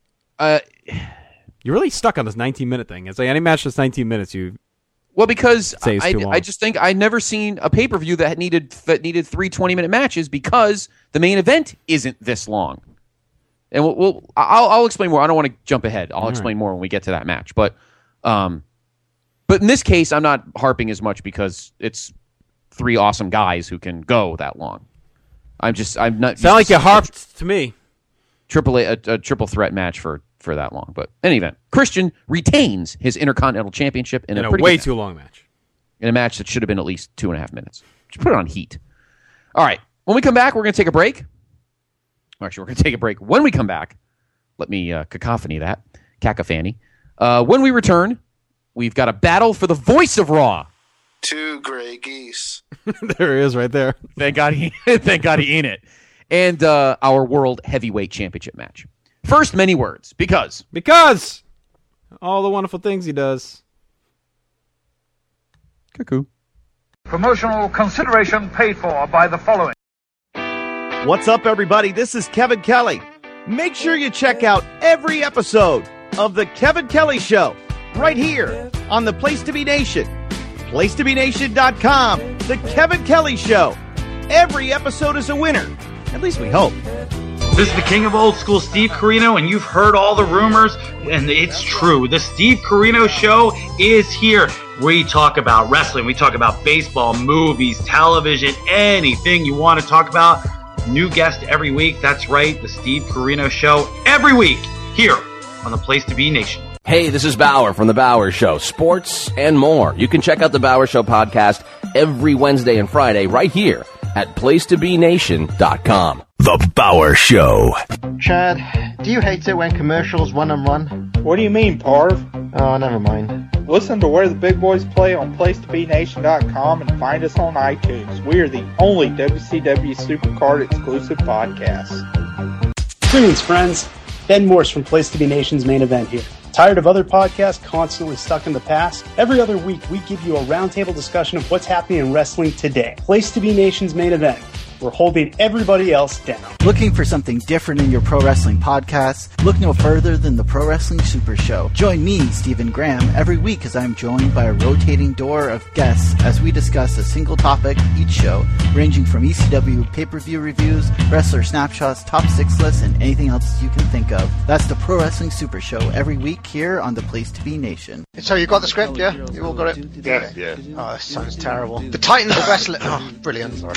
You're really stuck on this 19-minute thing. It's like any match that's 19 minutes, because I just think I'd never seen a pay-per-view that needed 3 20-minute matches because the main event isn't this long. And I'll explain more. I don't want to jump ahead. I'll explain more when we get to that match. But in this case, I'm not harping as much because it's 3 awesome guys who can go that long. I'm not. Sound like you harped to me. A triple threat match for that long. But in any event, Christian retains his Intercontinental Championship in a way too long match. In a match that should have been at least 2.5 minutes. Just put it on heat. All right. When we come back, we're going to take a break. Actually, we're going to take a break. When we come back, let me cacophony. When we return, we've got a battle for the voice of Raw. 2 gray geese. There he is right there. Thank God he ain't it. And our World Heavyweight Championship match. First, many words. Because all the wonderful things he does. Cuckoo. Promotional consideration paid for by the following. What's up, everybody? This is Kevin Kelly. Make sure you check out every episode of The Kevin Kelly Show right here on the Place to Be Nation. PlaceToBeNation.com. The Kevin Kelly Show. Every episode is a winner. At least we hope. This is the king of old school, Steve Corino, and you've heard all the rumors, and it's true. The Steve Corino Show is here. We talk about wrestling, we talk about baseball, movies, television, anything you want to talk about. New guest every week. That's right, the Steve Corino Show every week here on the Place to Be Nation. Hey, this is Bauer from The Bauer Show, sports and more. You can check out The Bauer Show podcast every Wednesday and Friday right here at PlaceToBeNation.com. The Bauer Show. Chad, do you hate it when commercials run and run? What do you mean, Parv? Oh, never mind. Listen to Where the Big Boys Play on PlaceToBeNation.com and find us on iTunes. We are the only WCW Supercard exclusive podcast. Greetings, friends. Ben Morse from Place to Be Nation's main event here. Tired of other podcasts constantly stuck in the past? Every other week, we give you a roundtable discussion of what's happening in wrestling today. Place to Be Nation's main event. we're holding everybody else down. Looking for something different in your pro wrestling podcast? Look no further than the Pro Wrestling Super Show. Join me, Stephen Graham, every week as I'm joined by a rotating door of guests as we discuss a single topic each show, ranging from ECW pay-per-view reviews, wrestler snapshots, top 6 lists, and anything else you can think of. That's the Pro Wrestling Super Show every week here on the Place to Be Nation. So you got the script, yeah? You all got it? Yeah. Oh, this sounds terrible. The Titans of Wrestling... Oh, brilliant. Sorry.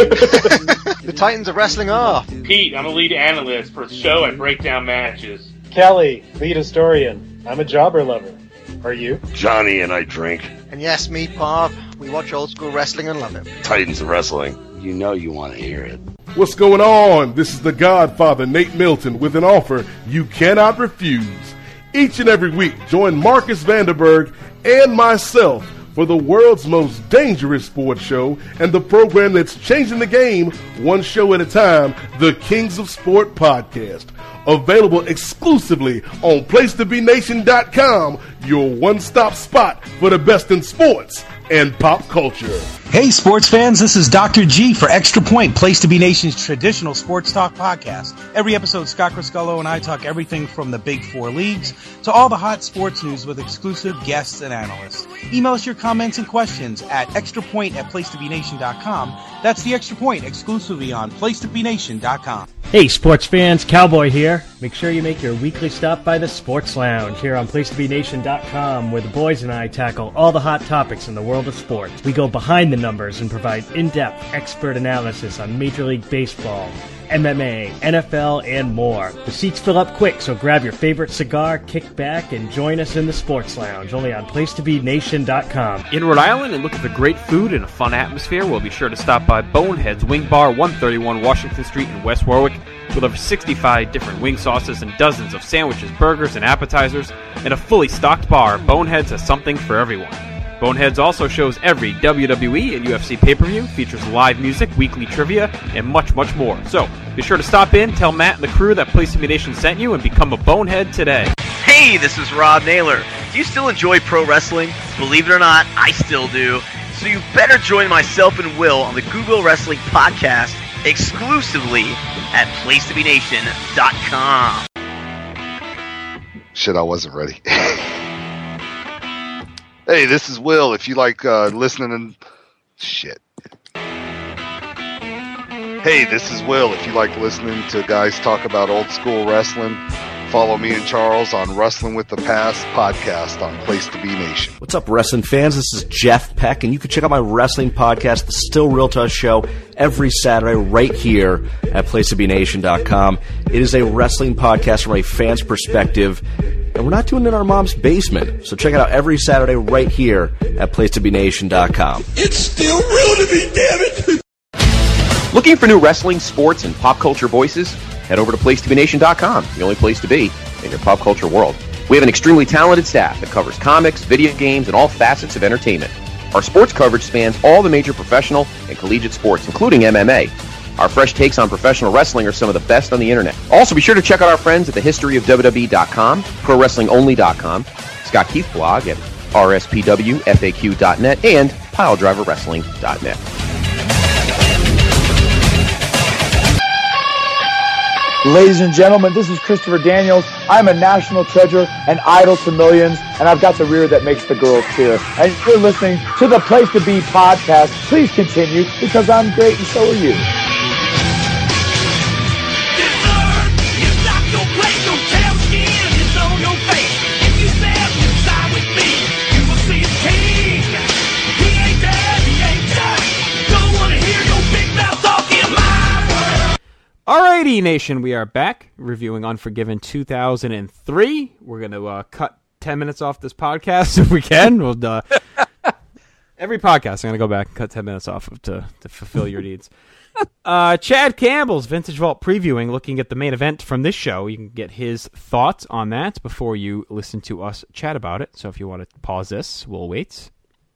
The Titans of Wrestling are... Pete, I'm a lead analyst. For the show, I break down matches. Kelly, lead historian. I'm a jobber lover. Are you? Johnny and I drink. And yes, me, Parv. We watch old school wrestling and love it. Titans of Wrestling. You know you want to hear it. What's going on? This is the Godfather, Nate Milton, with an offer you cannot refuse. Each and every week, join Marcus Vanderberg and myself for the world's most dangerous sports show and the program that's changing the game one show at a time, the Kings of Sport Podcast. Available exclusively on PlaceToBeNation.com, your one-stop spot for the best in sports and pop culture. Hey, sports fans, this is Dr. G for Extra Point, Place to Be Nation's traditional sports talk podcast. Every episode, Scott Criscullo and I talk everything from the big 4 leagues to all the hot sports news with exclusive guests and analysts. Email us your comments and questions at extrapoint@placetobenation.com. That's the Extra Point, exclusively on PlaceToBeNation.com. Hey, sports fans, Cowboy here. Make sure you make your weekly stop by the Sports Lounge here on PlaceToBeNation.com, where the boys and I tackle all the hot topics in the world of sports. We go behind the numbers and provide in-depth expert analysis on Major League Baseball, MMA, NFL, and more. The seats fill up quick, so grab your favorite cigar, kick back, and join us in the Sports Lounge, only on PlaceToBeNation.com. In Rhode Island, and looking for great food and a fun atmosphere, we'll be sure to stop by Bonehead's Wing Bar, 131 Washington Street in West Warwick, with over 65 different wing sauces and dozens of sandwiches, burgers, and appetizers. In a fully stocked bar, Bonehead's has something for everyone. Boneheads also shows every WWE and UFC pay-per-view, features live music, weekly trivia, and much, much more. So, be sure to stop in, tell Matt and the crew that Place to Be Nation sent you, and become a Bonehead today. Hey, this is Rob Naylor. Do you still enjoy pro wrestling? Believe it or not, I still do. So you better join myself and Will on the Google Wrestling Podcast exclusively at PlaceToBeNation.com. Shit, I wasn't ready. Hey, this is Will. If you like listening and... Shit. Hey, this is Will. If you like listening to guys talk about old school wrestling, follow me and Charles on Wrestling with the Past podcast on Place to Be Nation. What's up, wrestling fans? This is Jeff Peck, and you can check out my wrestling podcast, The Still Real to Us Show, every Saturday right here at PlaceToBeNation.com. It is a wrestling podcast from a fan's perspective, and we're not doing it in our mom's basement. So check it out every Saturday right here at PlaceToBeNation.com. It's still real to me, damn it! Looking for new wrestling, sports, and pop culture voices? Head over to PlaceToBeNation.com, the only place to be in your pop culture world. We have an extremely talented staff that covers comics, video games, and all facets of entertainment. Our sports coverage spans all the major professional and collegiate sports, including MMA. Our fresh takes on professional wrestling are some of the best on the internet. Also, be sure to check out our friends at thehistoryofwwe.com, ProWrestlingOnly.com, Scott Keith blog at rspwfaq.net, and PileDriverWrestling.net. Ladies and gentlemen, this is Christopher Daniels. I'm a national treasure, an idol to millions, and I've got the rear that makes the girls cheer. And you're listening to the Place to Be podcast. Please continue, because I'm great and so are you. Alrighty, Nation, we are back reviewing Unforgiven 2003. We're going to cut 10 minutes off this podcast if we can. We'll every podcast, I'm going to go back and cut 10 minutes off of to fulfill your needs. Chad Campbell's Vintage Vault previewing, looking at the main event from this show. You can get his thoughts on that before you listen to us chat about it. So if you want to pause this, we'll wait.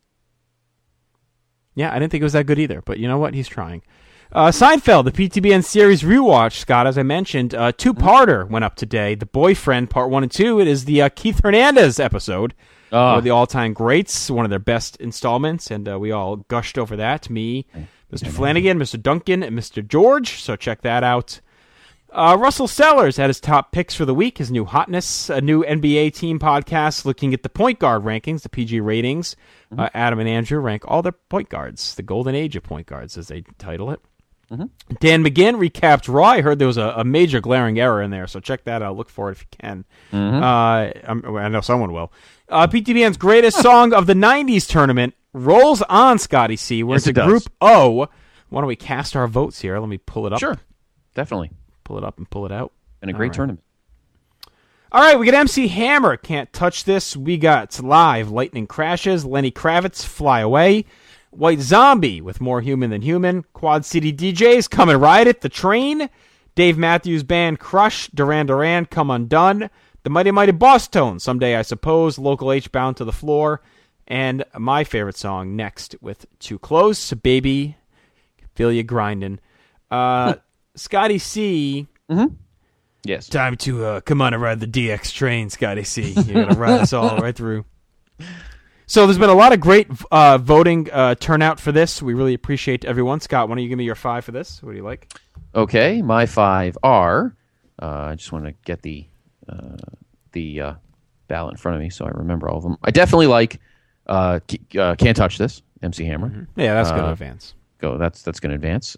Yeah, I didn't think it was that good either, but you know what? He's trying. Seinfeld, the PTBN series rewatch, Scott, as I mentioned, two-parter went up today. The Boyfriend, part 1 and 2. It is the Keith Hernandez episode. One of the all-time greats, one of their best installments, and we all gushed over that. Me, Mr. Flanagan, Mr. Duncan, and Mr. George. So check that out. Russell Sellers had his top picks for the week, his new hotness, a new NBA team podcast looking at the point guard rankings, the PG ratings. Adam and Andrew rank all their point guards, the golden age of point guards, as they title it. Dan McGinn recapped Raw. I heard there was a major glaring error in there, so check that out. Look for it if you can. I know someone will. PTBN's greatest song of the 90s tournament rolls on, Scotty C. We're into Group O. Why don't we cast our votes here? Let me pull it up. Sure, definitely. Pull it up and pull it out. And a great tournament. All right, we got MC Hammer, Can't Touch This. We got Live, Lightning Crashes, Lenny Kravitz, Fly Away, White Zombie with More Human Than Human, Quad City DJs, Come and Ride It, The Train, Dave Matthews Band, Crush, Duran Duran, Come Undone, The Mighty Mighty Boss Tone, Someday I Suppose, Local H Bound to the Floor, and my favorite song, Next with Too Close, Baby, Feel Ya Grindin'. Scotty C. Yes. Time to come on and ride the DX train, Scotty C. You're going to ride us all right through. So there's been a lot of great voting turnout for this. We really appreciate everyone. Scott, why don't you give me your 5 for this? What do you like? Okay, my 5 are... I just want to get the ballot in front of me so I remember all of them. I definitely like Can't Touch This, MC Hammer. Yeah, that's going to advance. That's going to advance.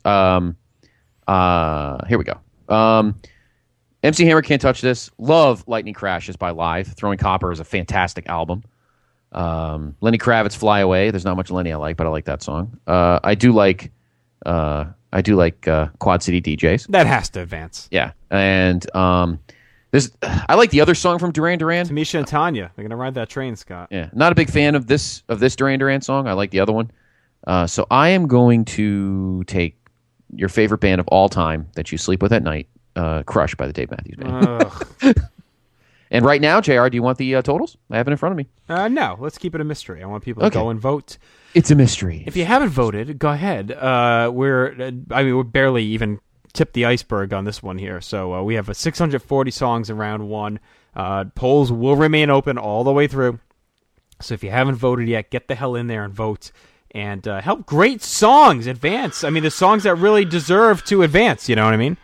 Here we go. MC Hammer, Can't Touch This. Love Lightning Crashes by Live. Throwing Copper is a fantastic album. Lenny Kravitz, Fly Away. There's not much Lenny I like, but I like that song. I do like Quad City DJs. That has to advance. Yeah, and I like the other song from Duran Duran. Tamisha and Tanya. They're gonna ride that train, Scott. Yeah, not a big fan of this Duran Duran song. I like the other one. So I am going to take your favorite band of all time that you sleep with at night, Crush by the Dave Matthews Band. And right now, JR, do you want the totals? I have it in front of me. No, let's keep it a mystery. I want people to go and vote. It's a mystery. If you haven't voted, go ahead. We're barely even tipped the iceberg on this one here. So we have 640 songs in round 1. Polls will remain open all the way through. So if you haven't voted yet, get the hell in there and vote. And help great songs advance. I mean, the songs that really deserve to advance, you know what I mean?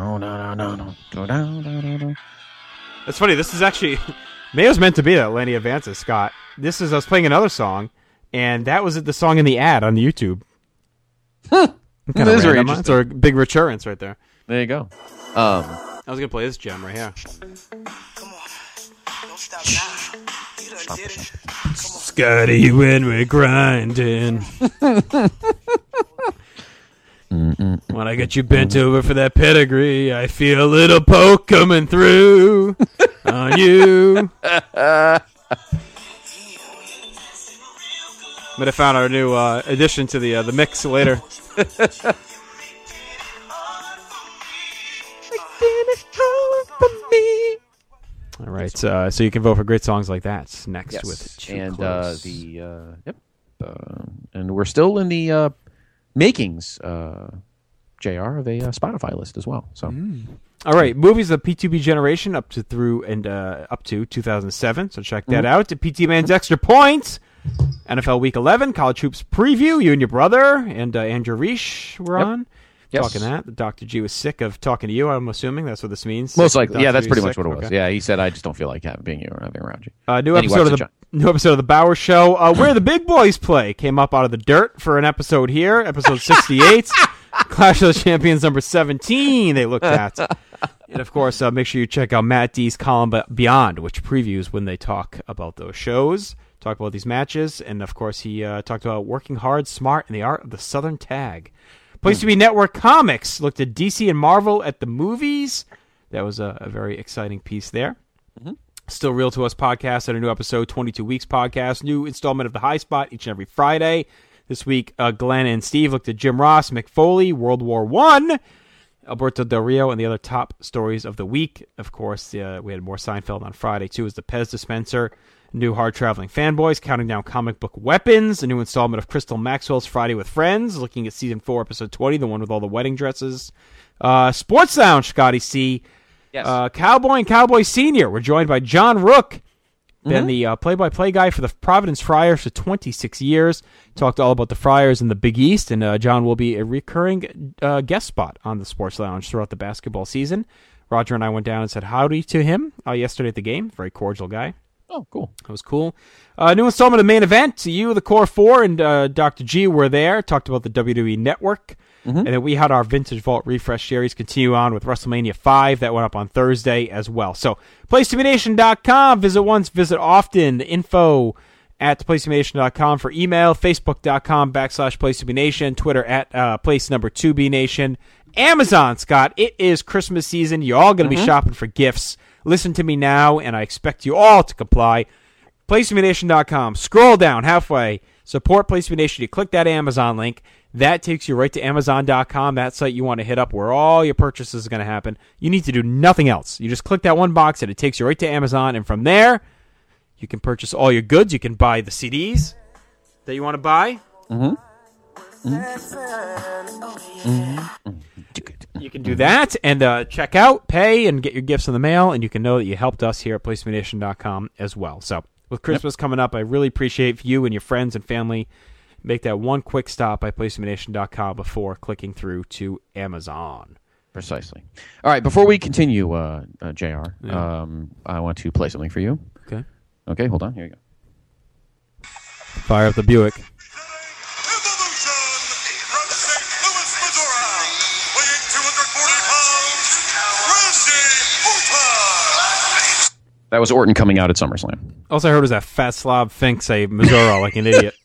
No. It's funny, this is actually... Mayo's meant to be that Lenny advances, Scott. I was playing another song, and that was the song in the ad on YouTube. That is very interesting. It's a big recurrence right there. There you go. I was going to play this gem right here. Scotty, when we're grinding. When I get you bent over for that pedigree, I feel a little poke coming through on you. Might have found our new addition to the mix later. All right, so you can vote for great songs like that. Next with Too Close. And we're still in the makings, JR, of a Spotify list as well. So, all right, movies of the P2B generation up to 2007. So check that out. PT Man's Extra Points, NFL Week 11, College Hoops preview. You and your brother and Andrew Reish were on. Talking that. Dr. G was sick of talking to you, I'm assuming. That's what this means. Most likely. Yeah, that's pretty much what it was. Okay. Yeah, he said, I just don't feel like being here or having around you. New episode of the Bauer Show. Where the Big Boys Play came up out of the dirt for an episode here. Episode 68. Clash of the Champions number 17 they looked at. And, of course, make sure you check out Matt D's column Beyond, which previews when they talk about those shows, talk about these matches. And, of course, he talked about working hard, smart, and the art of the Southern Tag. Place to Be Network Comics looked at DC and Marvel at the movies. That was a very exciting piece there. Still Real to Us podcast and a new episode, 22 Weeks podcast. New installment of The High Spot each and every Friday. This week, Glenn and Steve looked at Jim Ross, Mick Foley, World War I, Alberto Del Rio, and the other top stories of the week. Of course, we had more Seinfeld on Friday, too, as the Pez dispenser. New Hard Traveling Fanboys, counting down comic book weapons. A new installment of Crystal Maxwell's Friday with Friends, looking at Season 4, Episode 20, the one with all the wedding dresses. Sports Lounge, Scotty C. Yes. Cowboy and Cowboy Senior. We're joined by John Rook, Been the play-by-play guy for the Providence Friars for 26 years. Talked all about the Friars in the Big East, and John will be a recurring guest spot on the Sports Lounge throughout the basketball season. Roger and I went down and said howdy to him yesterday at the game. Very cordial guy. Oh, cool. That was cool. New installment of Main Event. You, the Core 4, and Dr. G were there. Talked about the WWE Network. And then we had our Vintage Vault Refresh series continue on with WrestleMania 5. That went up on Thursday as well. So, PlaceToBeNation.com. Visit once, visit often. Info at PlaceToBeNation.com for email. Facebook.com/PlaceToBeNation. Twitter at Place number 2BNation. Amazon, Scott. It is Christmas season. You're all going to be shopping for gifts. Listen to me now, and I expect you all to comply. PlaceToBeNation.com. Scroll down halfway. Support PlaceToBeNation. You click that Amazon link. That takes you right to Amazon.com, that site you want to hit up where all your purchases are going to happen. You need to do nothing else. You just click that one box, and it takes you right to Amazon. And from there, you can purchase all your goods. You can buy the CDs that you want to buy. You can do that and check out, pay, and get your gifts in the mail. And you can know that you helped us here at PlaceToBeNation.com as well. So with Christmas coming up, I really appreciate you and your friends and family. Make that one quick stop by PlaceToBeNation.com before clicking through to Amazon. Precisely. All right, before we continue, JR, I want to play something for you. Okay. Okay, hold on. Here you go. Fire up the Buick. That was Orton coming out at SummerSlam. Also, I heard it was that fat slob thinks a Missouri like an idiot.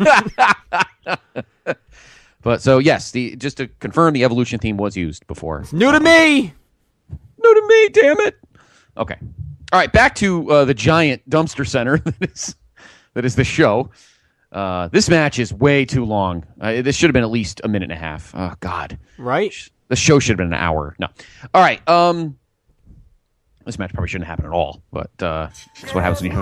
But so yes, just to confirm, the Evolution theme was used before. It's new to me. New to me, damn it. Okay, all right. Back to the giant dumpster center that is the show. This match is way too long. This should have been at least a minute and a half. Oh God, right? The show should have been an hour. No. All right. This match probably shouldn't happen at all, but that's what happens when you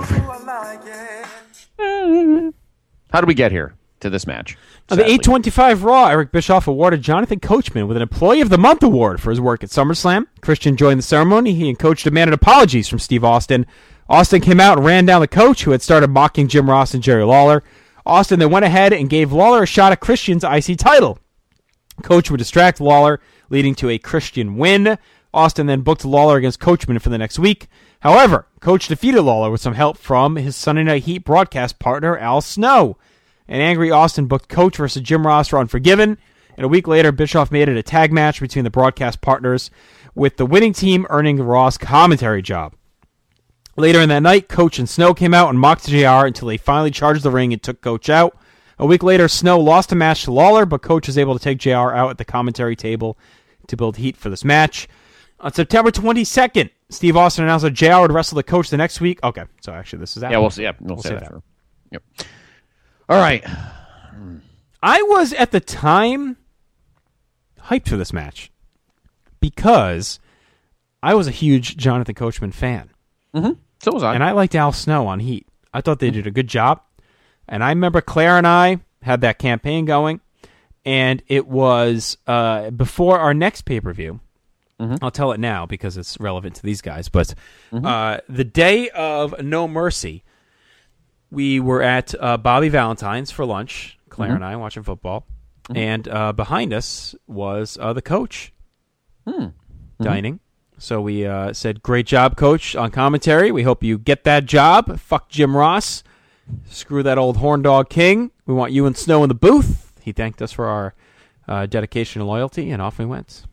have. How did we get here to this match? On the 825 Raw, Eric Bischoff awarded Jonathan Coachman with an Employee of the Month award for his work at SummerSlam. Christian joined the ceremony. He and Coach demanded apologies from Steve Austin. Austin came out and ran down the Coach, who had started mocking Jim Ross and Jerry Lawler. Austin then went ahead and gave Lawler a shot at Christian's IC title. Coach would distract Lawler, leading to a Christian win. Austin then booked Lawler against Coachman for the next week. However, Coach defeated Lawler with some help from his Sunday Night Heat broadcast partner, Al Snow. An angry Austin booked Coach versus Jim Ross for Unforgiven. And a week later, Bischoff made it a tag match between the broadcast partners, with the winning team earning the Ross commentary job. Later in that night, Coach and Snow came out and mocked JR until they finally charged the ring and took Coach out. A week later, Snow lost a match to Lawler, but Coach was able to take JR out at the commentary table to build heat for this match. On September 22nd, Steve Austin announced that JR would wrestle the Coach the next week. Okay, so actually this is after. Yeah, we'll see. Yeah, we'll say that. Yep. All right. I was, at the time, hyped for this match because I was a huge Jonathan Coachman fan. So was I. And I liked Al Snow on Heat. I thought they did a good job. And I remember Claire and I had that campaign going, and it was before our next pay-per-view. I'll tell it now because it's relevant to these guys. But the day of No Mercy, we were at Bobby Valentine's for lunch, Claire and I, watching football. And behind us was the Coach dining. So we said, great job, Coach, on commentary. We hope you get that job. Fuck Jim Ross. Screw that old horn dog king. We want you and Snow in the booth. He thanked us for our dedication and loyalty, and off we went.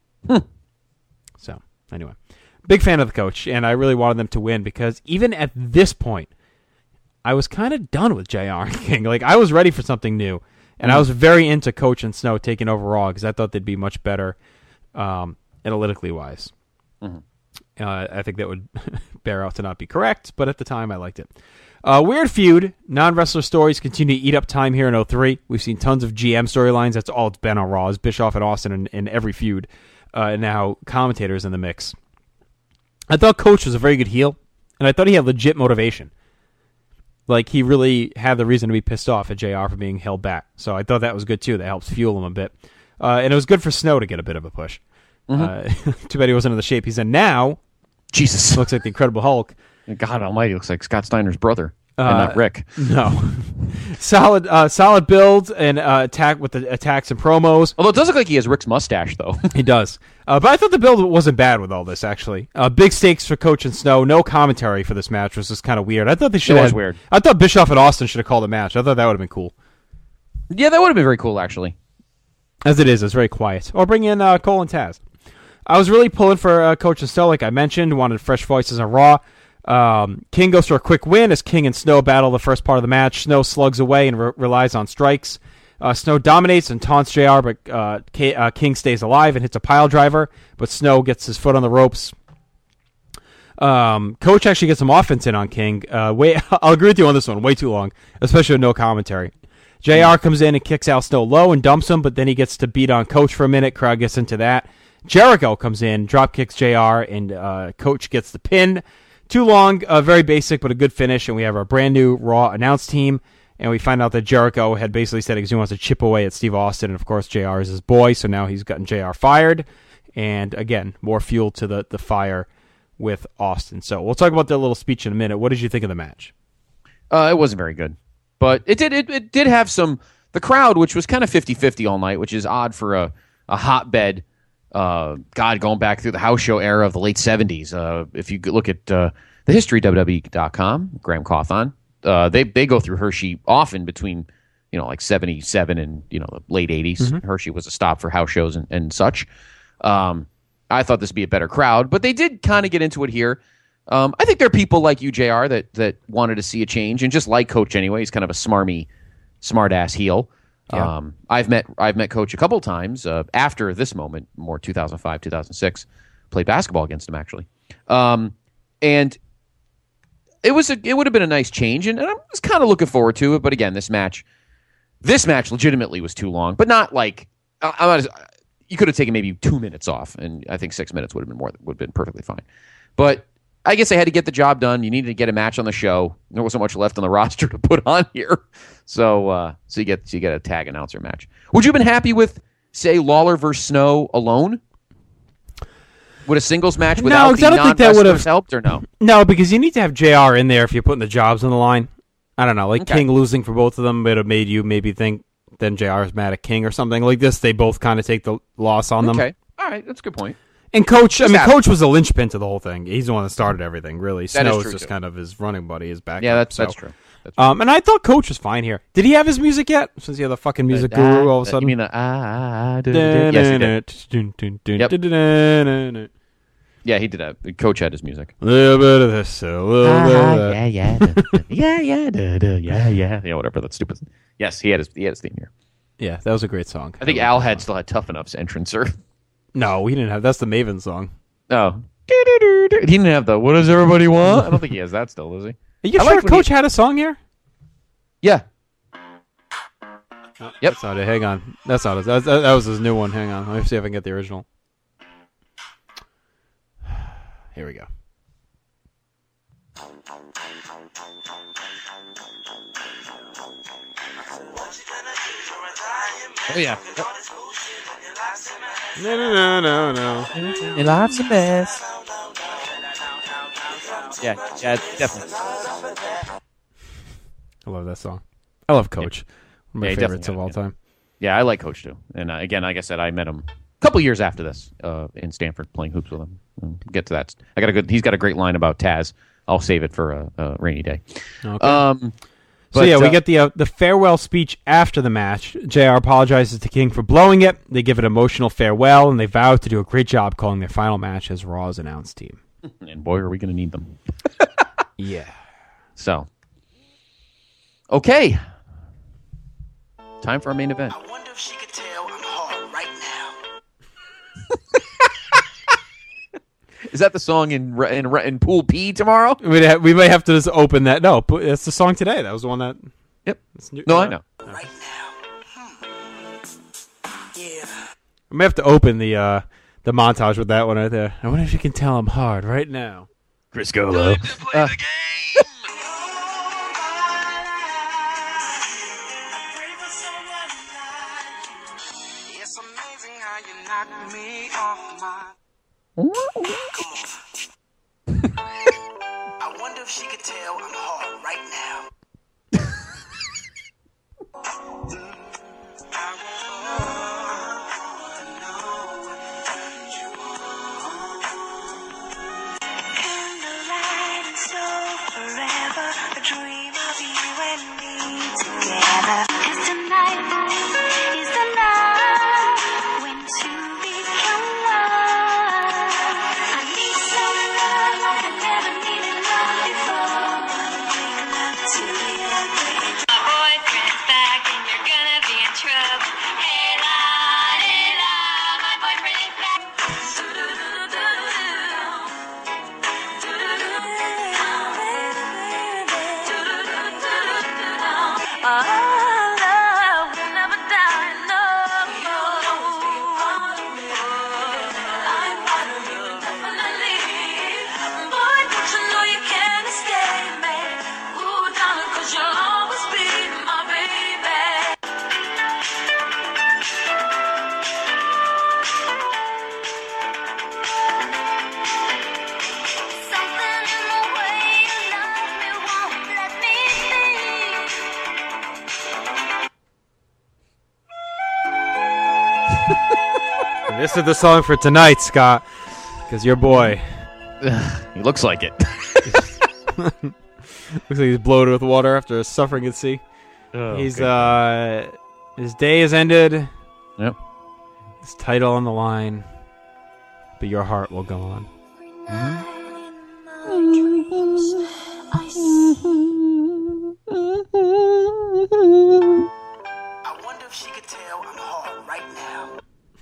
So, anyway, big fan of the Coach, and I really wanted them to win because even at this point, I was kind of done with JR and King. Like, I was ready for something new, and I was very into Coach and Snow taking over Raw because I thought they'd be much better analytically wise. I think that would bear out to not be correct, but at the time I liked it. Weird feud. Non-wrestler stories continue to eat up time here in 03. We've seen tons of GM storylines. That's all it's been on Raw, is Bischoff and Austin in every feud. And now commentators in the mix. I thought Coach was a very good heel, and I thought he had legit motivation. Like, he really had the reason to be pissed off at JR for being held back. So I thought that was good, too. That helps fuel him a bit. And it was good for Snow to get a bit of a push. Too bad he wasn't in the shape he's in now. Jesus. Looks like the Incredible Hulk. God Almighty, looks like Scott Steiner's brother, and not Rick. No, solid build and attack with the attacks and promos. Although it does look like he has Rick's mustache, though. He does. But I thought the build wasn't bad with all this. Actually, big stakes for Coach and Snow. No commentary for this match, was just kind of weird. I thought they should. It was weird. I thought Bischoff and Austin should have called a match. I thought that would have been cool. Yeah, that would have been very cool, actually. As it is, it's very quiet. Or bring in Cole and Taz. I was really pulling for Coach and Snow, like I mentioned. Wanted fresh voices on Raw. King goes for a quick win as King and Snow battle the first part of the match. Snow slugs away and relies on strikes. Snow dominates and taunts JR, but King stays alive and hits a pile driver, but Snow gets his foot on the ropes. Coach actually gets some offense in on King. I'll agree with you on this one. Way too long, especially with no commentary. JR comes in and kicks Al Snow low and dumps him, but then he gets to beat on Coach for a minute. Crowd gets into that. Jericho comes in, drop kicks JR, and Coach gets the pin. Too long, very basic, but a good finish, and we have our brand new Raw announce team, and we find out that Jericho had basically said he wants to chip away at Steve Austin, and of course JR is his boy, so now he's gotten JR fired, and again, more fuel to the fire with Austin. So we'll talk about that little speech in a minute. What did you think of the match? It wasn't very good, but it did have some, the crowd, which was kind of 50-50 all night, which is odd for a hotbed. Going back through the house show era of the late 70s. If you look at the history, WWE.com, Graham Cawthon, they go through Hershey often between, like 77 and, the late 80s. Mm-hmm. Hershey was a stop for house shows and such. I thought this would be a better crowd, but they did kind of get into it here. I think there are people like you, JR, that wanted to see a change and just like Coach anyway. He's kind of a smarmy, smart-ass heel. Yeah. I've met Coach a couple times after this moment, more 2005, 2006. Played basketball against him actually, and it would have been a nice change, and I was kind of looking forward to it. But again, this match legitimately was too long, but not like you could have taken maybe 2 minutes off, and I think 6 minutes would have been perfectly fine. But I guess they had to get the job done. You needed to get a match on the show. There wasn't much left on the roster to put on here, so you get a tag announcer match. Would you have been happy with, say, Lawler versus Snow alone? Would a singles match without the non-wrestlers helped or no? No, because you need to have JR in there if you're putting the jobs on the line. I don't know, like okay. King losing for both of them would have made you maybe think then JR is mad at King or something like this. They both kind of take the loss on them. Okay, all right, that's a good point. And Coach, Coach was a linchpin to the whole thing. He's the one that started everything, really. Snow is just kind of his running buddy, his backup. Yeah, that's true. That's true. And I thought Coach was fine here. Did he have his music yet? Since he had the fucking music guru all of a sudden. You mean the Yes, he did. Yep. Yeah, he did that. Coach had his music. A little bit of this, a little bit of that. Yeah, whatever. That's stupid. Yes, he had his theme here. Yeah, that was a great song. I think Al still had Tough Enough's entrancer. No, he didn't have. That's the Maven song. Oh. He didn't have the What Does Everybody Want? I don't think he has that still, does he? Are you sure Coach had a song here? Yeah. Oh, yep. That's not it. Hang on. That's not it. That was his new one. Hang on. Let me see if I can get the original. Here we go. Oh, yeah. No. Your life's a mess. Yeah, definitely. I love that song. I love Coach. One of my favorites of all time. Yeah, I like Coach too. And again, like I said, I met him a couple years after this in Stanford playing hoops with him. Get to that. He's got a great line about Taz. I'll save it for a rainy day. Okay. We get the farewell speech after the match. JR apologizes to King for blowing it. They give an emotional farewell, and they vow to do a great job calling their final match as Raw's announced team. And boy, are we going to need them. Yeah. So, okay. Time for our main event. I wonder if she could tell I'm hard right now. Is that the song in Pool P tomorrow? We may have to just open that. No, it's the song today. That was the one that. Yep. I know. Right now. Yeah. We may have to open the montage with that one right there. I wonder if you can tell I'm hard right now. Chris Golo. It's amazing how you knock me off my. I wonder if if she could tell I'm hard right now. Candlelight and soul forever, a dream of you and me together. 'Cause tonight is the night when two become one. I need some love like I never needed love before. Make love to you, baby. My boyfriend's back and you're gonna be in trouble. Hey la, my boyfriend is back. Our love will never die, no. Boy, don't you know you can't escape me? Ooh, darling, 'cause you'll always be my baby. Something in the way you love me won't let me be. This is the song for tonight, Scott, because your boy. He looks like it. Looks like he's bloated with water after suffering at sea. Oh, He's good. his day has ended. Yep. His title on the line, but your heart will go on. I wonder if she could tell I'm hard right now.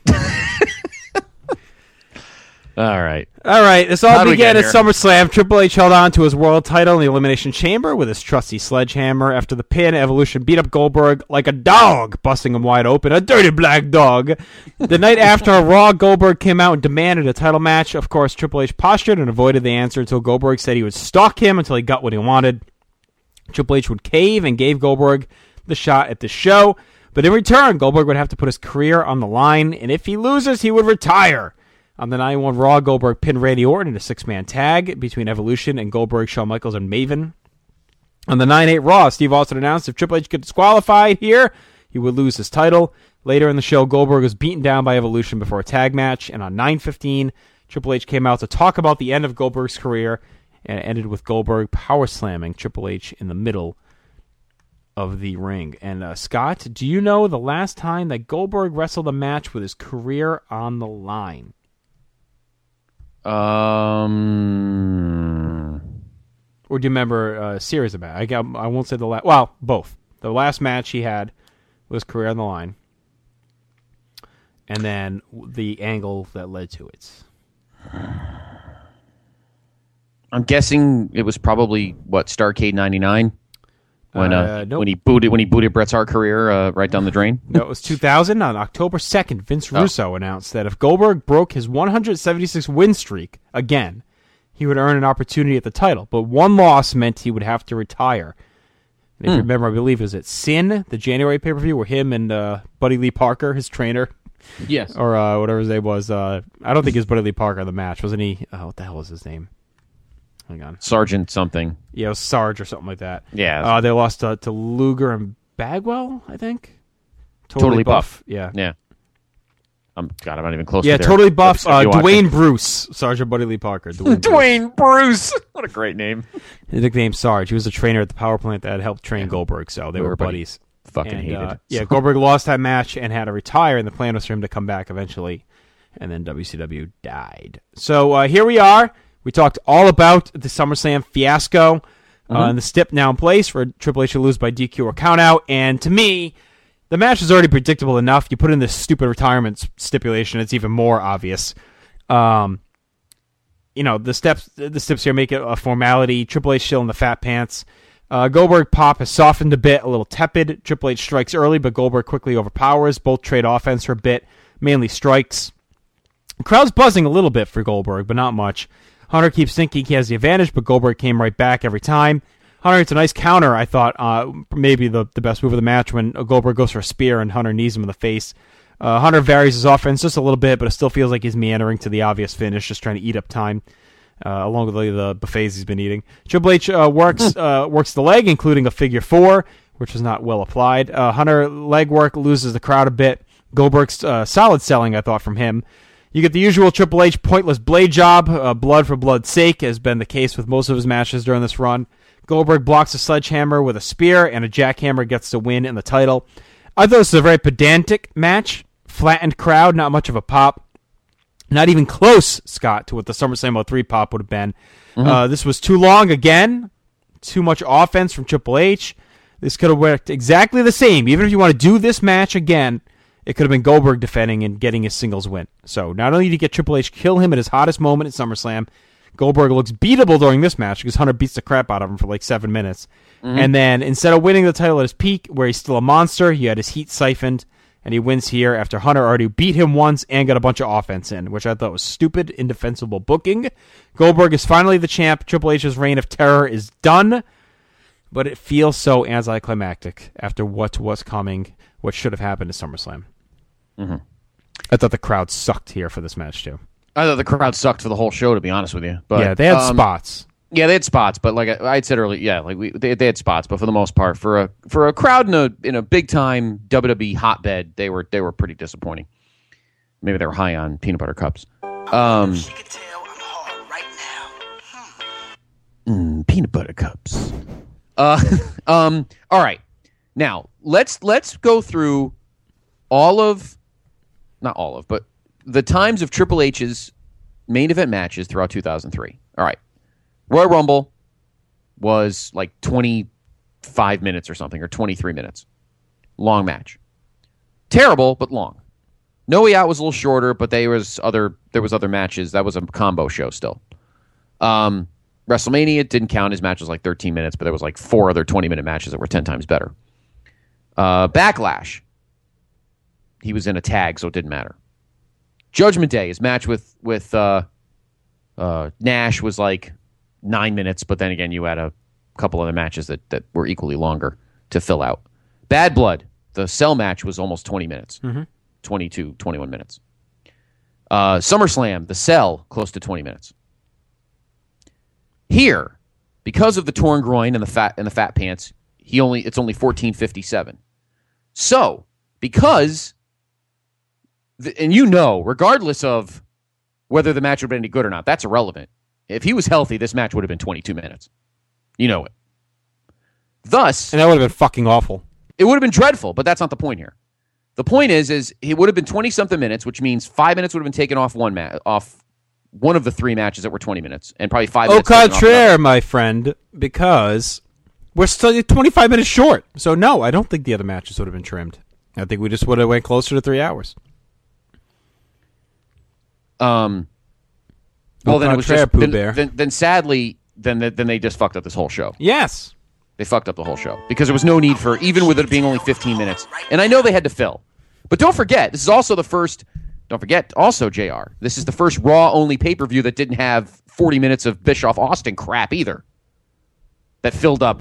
All right. All right, this How all do we began get at here? SummerSlam. Triple H held on to his world title in the Elimination Chamber with his trusty sledgehammer. After the pin, Evolution beat up Goldberg like a dog, busting him wide open. A dirty black dog. The night after Raw, Goldberg came out and demanded a title match. Of course, Triple H postured and avoided the answer until Goldberg said he would stalk him until he got what he wanted. Triple H would cave and gave Goldberg the shot at the show. But in return, Goldberg would have to put his career on the line, and if he loses, he would retire. On the 9-1 Raw, Goldberg pinned Randy Orton in a 6-man tag between Evolution and Goldberg, Shawn Michaels, and Maven. On the 9-8 Raw, Steve Austin announced if Triple H get disqualified here, he would lose his title. Later in the show, Goldberg was beaten down by Evolution before a tag match, and on 9-15, Triple H came out to talk about the end of Goldberg's career, and it ended with Goldberg power slamming Triple H in the middle of the ring. And Scott, do you know the last time that Goldberg wrestled a match with his career on the line? Or do you remember a series of matches? I won't say the last. Well, both. The last match he had was career on the line, and then the angle that led to it. I'm guessing it was probably Starrcade '99 when Nope. when he booted Bret Hart's career right down the drain. No, it was 2000. On October 2nd, Vince Russo announced that if Goldberg broke his 176 win streak again, he would earn an opportunity at the title. But one loss meant he would have to retire. And if you remember, I believe it was at Sin, the January pay-per-view, where him and Buddy Lee Parker, his trainer, yes, or whatever his name was. I don't think it was Buddy Lee Parker in the match, wasn't he? What the hell was his name? Hang on. Sergeant something. Yeah, it was Sarge or something like that. Yeah. They lost to Luger and Bagwell, I think. Totally Buff. Yeah. Yeah. I'm not even close Yeah, to their Totally Buff. WCW Dwayne watching. Bruce. Sergeant Buddy Lee Parker. Dwayne Bruce. Dwayne Bruce. What a great name. His nickname Sarge. He was a trainer at the power plant that helped train Goldberg, so they were Everybody buddies. fucking hated. Yeah, Goldberg lost that match and had to retire, and the plan was for him to come back eventually, and then WCW died. So here we are. We talked all about the SummerSlam fiasco, and the stip now in place for Triple H to lose by DQ or countout. And to me, the match is already predictable enough. You put in this stupid retirement stipulation, it's even more obvious. The steps here make it a formality. Triple H still in the fat pants. Goldberg pop has softened a bit, a little tepid. Triple H strikes early, but Goldberg quickly overpowers. Both trade offense for a bit, mainly strikes. The crowd's buzzing a little bit for Goldberg, but not much. Hunter keeps thinking he has the advantage, but Goldberg came right back every time. Hunter hits a nice counter, I thought, maybe the best move of the match when Goldberg goes for a spear and Hunter knees him in the face. Hunter varies his offense just a little bit, but it still feels like he's meandering to the obvious finish, just trying to eat up time. along with the buffets he's been eating. Triple H works the leg, including a figure 4, which was not well applied. Hunter leg work loses the crowd a bit. Goldberg's solid selling, I thought, from him. You get the usual Triple H pointless blade job. Blood for blood's sake has been the case with most of his matches during this run. Goldberg blocks a sledgehammer with a spear, and a jackhammer gets the win in the title. I thought this was a very pedantic match. Flattened crowd, not much of a pop. Not even close, Scott, to what the SummerSlam 03 pop would have been. This was too long again. Too much offense from Triple H. This could have worked exactly the same. Even if you want to do this match again, it could have been Goldberg defending and getting his singles win. So not only did you get Triple H kill him at his hottest moment at SummerSlam, Goldberg looks beatable during this match because Hunter beats the crap out of him for like 7 minutes. And then instead of winning the title at his peak, where he's still a monster, he had his heat siphoned, and he wins here after Hunter already beat him once and got a bunch of offense in, which I thought was stupid, indefensible booking. Goldberg is finally the champ. Triple H's reign of terror is done, but it feels so anticlimactic after what was coming, what should have happened to SummerSlam. I thought the crowd sucked here for this match, too. I thought the crowd sucked for the whole show, to be honest with you. But, yeah, they had spots. Yeah, they had spots, but like I had said earlier, yeah, like they had spots, but for the most part, for a crowd in a big time WWE hotbed, they were pretty disappointing. Maybe they were high on peanut butter cups. Peanut butter cups. All right, now let's go through not all of, but the times of Triple H's main event matches throughout 2003. All right. Royal Rumble was like 25 minutes or something, or 23 minutes. Long match. Terrible, but long. No Way Out was a little shorter, but there was other matches. That was a combo show still. WrestleMania didn't count. His match was like 13 minutes, but there was like 4 other 20-minute matches that were 10 times better. Backlash. He was in a tag, so it didn't matter. Judgment Day, his match with Nash was like 9 minutes, but then again, you had a couple other matches that were equally longer to fill out. Bad Blood, the Cell match was almost 20 minutes, 22, 21 minutes. SummerSlam, the Cell, close to 20 minutes. Here, because of the torn groin and the fat pants, it's only 14:57. So, because, regardless of whether the match would have been any good or not, that's irrelevant. If he was healthy, this match would have been 22 minutes. You know it. Thus... And that would have been fucking awful. It would have been dreadful, but that's not the point here. The point is it would have been 20-something minutes, which means 5 minutes would have been taken off off one of the 3 matches that were 20 minutes, and probably 5 minutes... Au contraire, my friend, because we're still 25 minutes short. So no, I don't think the other matches would have been trimmed. I think we just would have went closer to 3 hours. Well, then it was just then sadly then they just fucked up this whole show. Yes, they fucked up the whole show because there was no need for, even with it being only 15 minutes. And I know they had to fill, but don't forget, this is also the first. Don't forget, also JR. This is the first Raw only pay-per-view that didn't have 40 minutes of Bischoff Austin crap either. That filled up,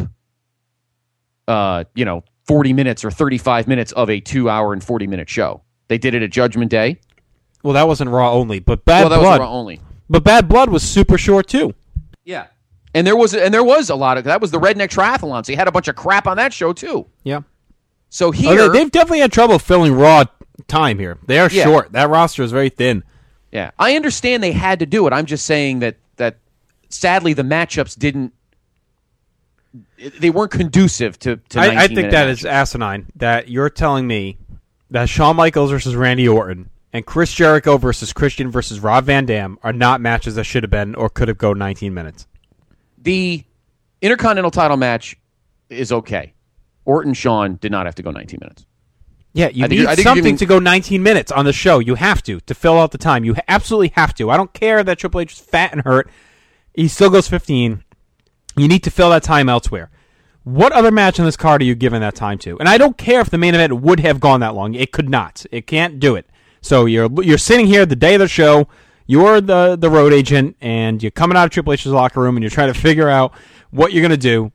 40 minutes or 35 minutes of a 2 hour and 40-minute show. They did it at Judgment Day. Well, that wasn't Raw only, but Bad Blood. Was Raw only. But Bad Blood was super short too. Yeah, and there was a lot of that. Was the Redneck Triathlon, so you had a bunch of crap on that show too. Yeah. So here they've definitely had trouble filling Raw time here. They are short. That roster is very thin. Yeah, I understand they had to do it. I'm just saying that sadly the matchups didn't. They weren't conducive to. I think that is asinine. That you're telling me that Shawn Michaels versus Randy Orton and Chris Jericho versus Christian versus Rob Van Dam are not matches that should have been or could have gone 19 minutes. The Intercontinental title match is okay. Orton-Shawn did not have to go 19 minutes. Yeah, you need something to go 19 minutes on the show. You have to fill out the time. You absolutely have to. I don't care that Triple H is fat and hurt. He still goes 15. You need to fill that time elsewhere. What other match on this card are you giving that time to? And I don't care if the main event would have gone that long. It could not. It can't do it. So you're sitting here the day of the show. You're the road agent, and you're coming out of Triple H's locker room, and you're trying to figure out what you're going to do.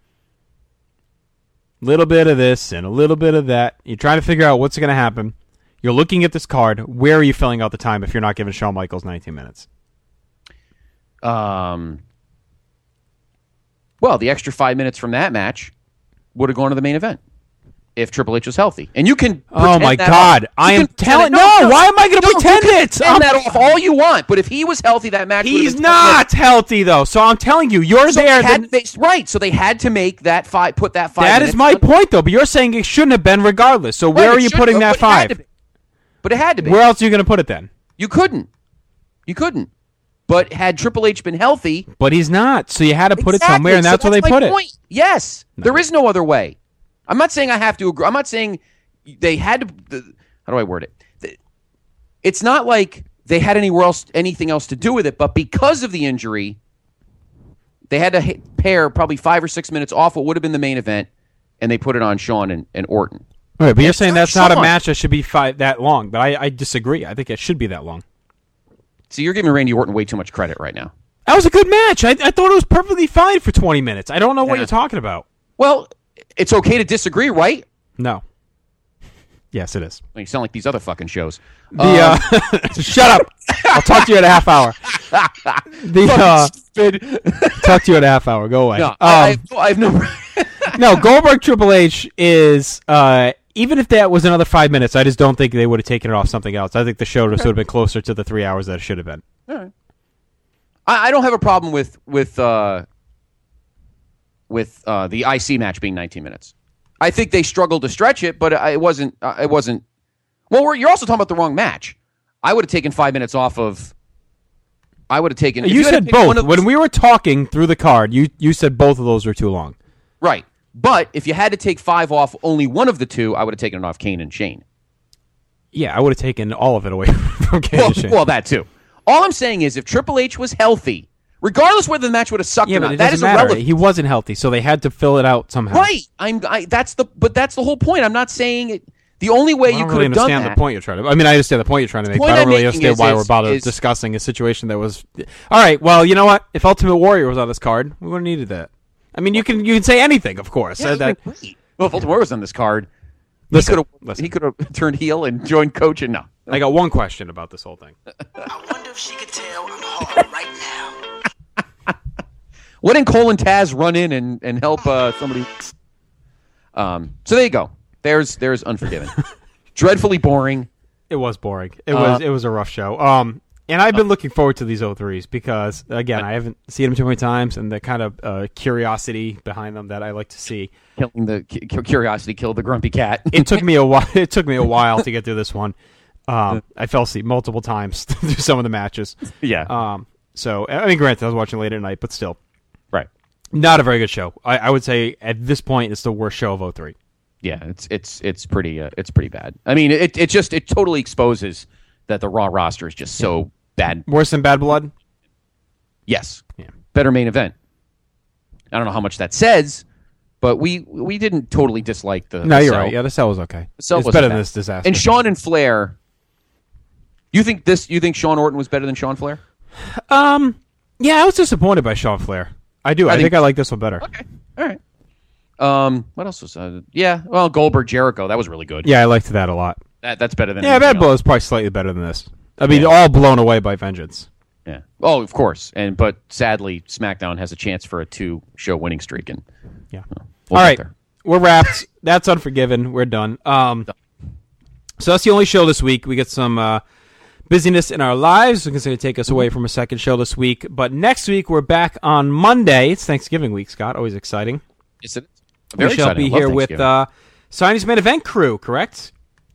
A little bit of this and a little bit of that. You're trying to figure out what's going to happen. You're looking at this card. Where are you filling out the time if you're not giving Shawn Michaels 19 minutes? Well, the extra 5 minutes from that match would have gone to the main event if Triple H was healthy. And you can Oh my that God! off. I You am can telling. pretend it- No, why am I going to pretend it? Pretend that off all you want, but if he was healthy, that match. would have He's been not healthy though. So I'm telling you, you're So there. they had right, so they had to make that five. Put that 5. That is my point, though. But you're saying it shouldn't have been regardless. So where Right, are it you should- putting but that it had 5? to be. But it had to be. Where else are you going to put it then? You couldn't. But had Triple H been healthy, But he's not. So you had to put Exactly, it somewhere, and so that's where they my put point. Yes, there is no other way. I'm not saying I have to agree. I'm not saying they had to. How do I word it? It's not like they had anything else to do with it, but because of the injury, they had to pair probably 5 or 6 minutes off what would have been the main event, and they put it on Shawn and Orton. All right, but you're saying that's not a Shawn. match that should be that long. But I disagree. I think it should be that long. So you're giving Randy Orton way too much credit right now. That was a good match. I thought it was perfectly fine for 20 minutes. I don't know what you're talking about. Well, it's okay to disagree, right? No. Yes, it is. Well, you sound like these other fucking shows. Shut up. I'll talk to you in a half hour. Talk to you in a half hour. Go away. No, I've never. No, Goldberg Triple H is. Even if that was another 5 minutes, I just don't think they would have taken it off something else. I think the show just would have been closer to the 3 hours that it should have been. All right. I don't have a problem with the IC match being 19 minutes. I think they struggled to stretch it, but it wasn't. Well, you're also talking about the wrong match. I would have taken 5 minutes off of. I would have taken. You said both. When we were talking through the card, you said both of those were too long. Right. But if you had to take 5 off only one of the two, I would have taken it off Kane and Shane. Yeah, I would have taken all of it away from Kane and Shane. Well, that too. All I'm saying is if Triple H was healthy, regardless whether the match would have sucked Yeah, or but not, it that doesn't is matter. irrelevant. He wasn't healthy, so they had to fill it out somehow. Right. That's the whole point. I'm not saying it. The only way I you don't could really have done understand that. the point you're trying to. I mean, I understand the point you're trying to make, point but I don't I'm really making understand is- why we're is- bothered is- discussing a situation that was. All right. Well, you know what? If Ultimate Warrior was on this card, we wouldn't have needed that. I mean, you can say anything, of course. Yeah, that, great. Well, if Ultimate Warrior was on this card, Listen. he could have turned heel and joined coach, and no. I got one question about this whole thing. I wonder if she could tell I'm hard right now. Why didn't Cole and Taz run in and help somebody? So there you go. There's Unforgiven. Dreadfully boring. It was boring. It was a rough show. And I've been looking forward to these 03s because, again, I haven't seen them too many times, and the kind of curiosity behind them that I like to see. Killing the curiosity killed the grumpy cat. It took me a while. It took me a while to get through this one. I fell asleep multiple times through some of the matches. Yeah. So I mean, granted, I was watching late at night, but still, right. Not a very good show. I would say at this point, it's the worst show of 03. Yeah, it's pretty bad. I mean, it totally exposes that the Raw roster is just so bad. Worse than Bad Blood? Yes. Yeah. Better main event. I don't know how much that says, but we didn't totally dislike the. No, the you're cell. right. Yeah, the cell was okay. The cell it's wasn't better bad. than this disaster. And Shawn and Flair. You think Shawn Orton was better than Shawn Flair? Yeah, I was disappointed by Shawn Flair. I do. I think I like this one better. Okay. All right. What else was? Well, Goldberg Jericho. That was really good. Yeah, I liked that a lot. That's better than. Yeah, Bad Blood is probably slightly better than this. I mean, all blown away by Vengeance. Yeah. Oh, of course. But sadly, SmackDown has a chance for a 2-show winning streak. And yeah. We'll all get right, there. we're wrapped. That's Unforgiven. We're done. So that's the only show this week. We get some busyness in our lives. It's going to take us away from a second show this week. But next week, we're back on Monday. It's Thanksgiving week, Scott. Always exciting. Yes, it is. Very we shall exciting. be I love here with Signing's Main Event crew, correct?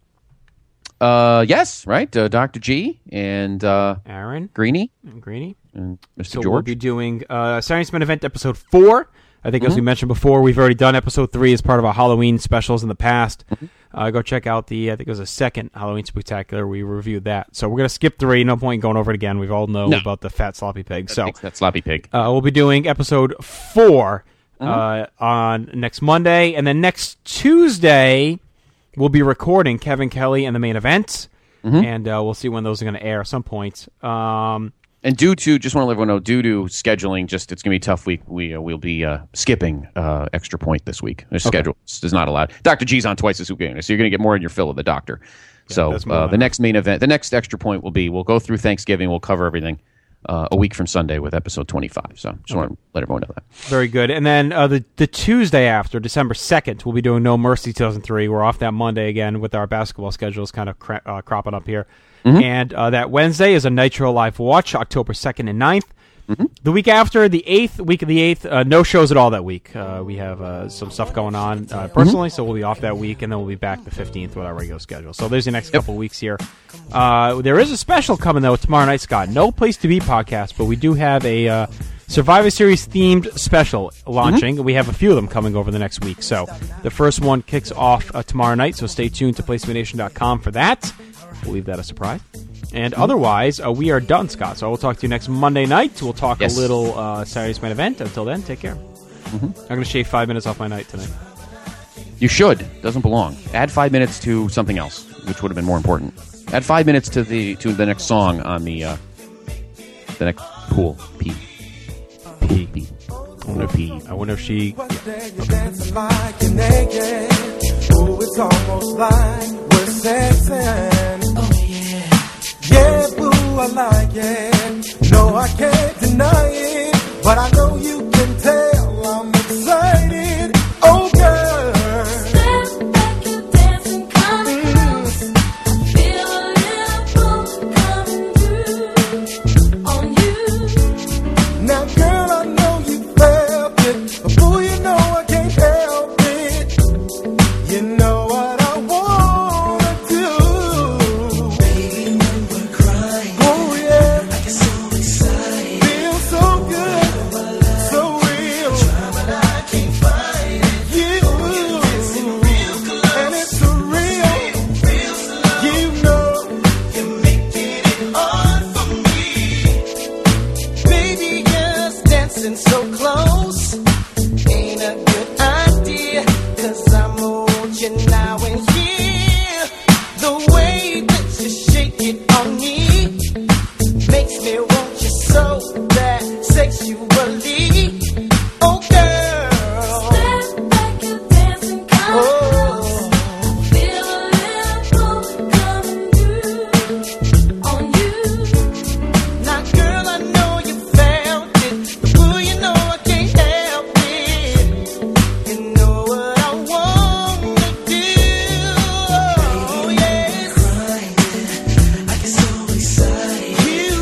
Yes, right. Dr. G and Aaron Greeny and Mr. George. We'll be doing Signing's Main Event episode 4. I think, as we mentioned before, we've already done episode 3 as part of our Halloween specials in the past. Go check out I think it was a second Halloween Spectacular. We reviewed that. So we're going to skip 3. No point in going over it again. We all know about the fat sloppy pig. That sloppy pig. We'll be doing episode 4 on next Monday. And then next Tuesday, we'll be recording Kevin Kelly and the Main Event. And we'll see when those are going to air at some point. And due to scheduling, it's going to be a tough week. We'll be skipping Extra Point this week. The schedule is not allowed. Dr. G's on twice this week, so you're going to get more in your fill of the doctor. So the next main event, the next Extra Point we'll go through Thanksgiving. We'll cover everything. a week from Sunday with episode 25. So just want to let everyone know that. Very good. And then the Tuesday after, December 2nd, we'll be doing No Mercy 2003. We're off that Monday again with our basketball schedules kind of cropping up here. Mm-hmm. And that Wednesday is a Nitro Live Watch, October 2nd and 9th. Mm-hmm. The week after, week of the 8th, no shows at all that week. We have some stuff going on personally, so we'll be off that week, and then we'll be back the 15th with our regular schedule. So there's the next couple weeks here. There is a special coming, though, tomorrow night, Scott. No Place to Be podcast, but we do have a Survivor Series themed special launching. Mm-hmm. We have a few of them coming over the next week. So the first one kicks off tomorrow night, so stay tuned to PlaceToBeNation.com for that. We'll leave that a surprise. And otherwise, we are done, Scott. So we'll talk to you next Monday night. We'll talk a little Saturday's Main Event. Until then, take care. Mm-hmm. I'm going to shave 5 minutes off my night tonight. You should. Doesn't belong. Add 5 minutes to something else, which would have been more important. Add 5 minutes to the next song on the next pool. P. I wonder if she. Dancing like you're naked. Ooh, it's almost like we're sexing. Oh yeah. Yeah, boo, I like it. No, I can't deny it, but I know you can tell I'm excited. Oh, girl. Step back, you dancing, coming close. Feel a little pull coming through on you. Now, girl, I know you felt it, but boo, you know I can't help it. You know what I wanna do. Baby, when we're crying, oh yeah, I get so excited. Feel so good, so real. Try but I can't find it. You, and it's so real. You know, you're making it hard for me. Baby, just dancing so close ain't a good idea, 'cause I'm on you now and here. The way that you shake it on me makes me want you so bad sexually. Oh girl, step back, you dancing, close. Feel a little pull coming through on you. Now girl, I know you felt it, but boo, you know I can't help it. You know what I wanna do. Oh yes, I get so excited.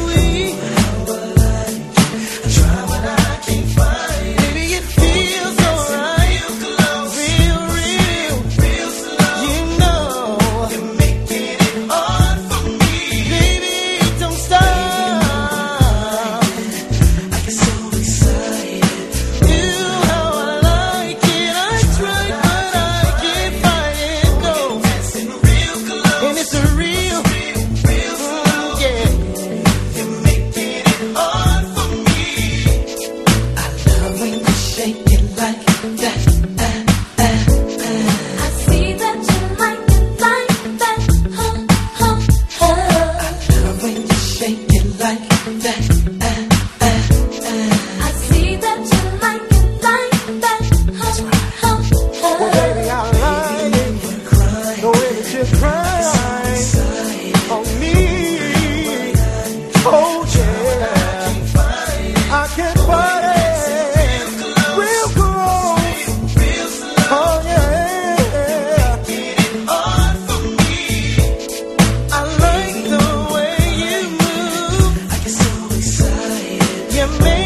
I try but I can't find it. Baby, it feels alright. Real, real. You know you're making it hard for me. Baby, don't stop. I get so excited. Ooh, how I like it. I try but I can't find it. No, and it's a real, yeah. You're making it hard for me. I love when you shake it like that. I see that you like it like that. I love when you shake it like that. I see that you like it like that. Well, baby, I like it. The way that you cry on me. Oh yeah, I can't fight it. Real close. Oh yeah. I like the way you move. I get so excited. You make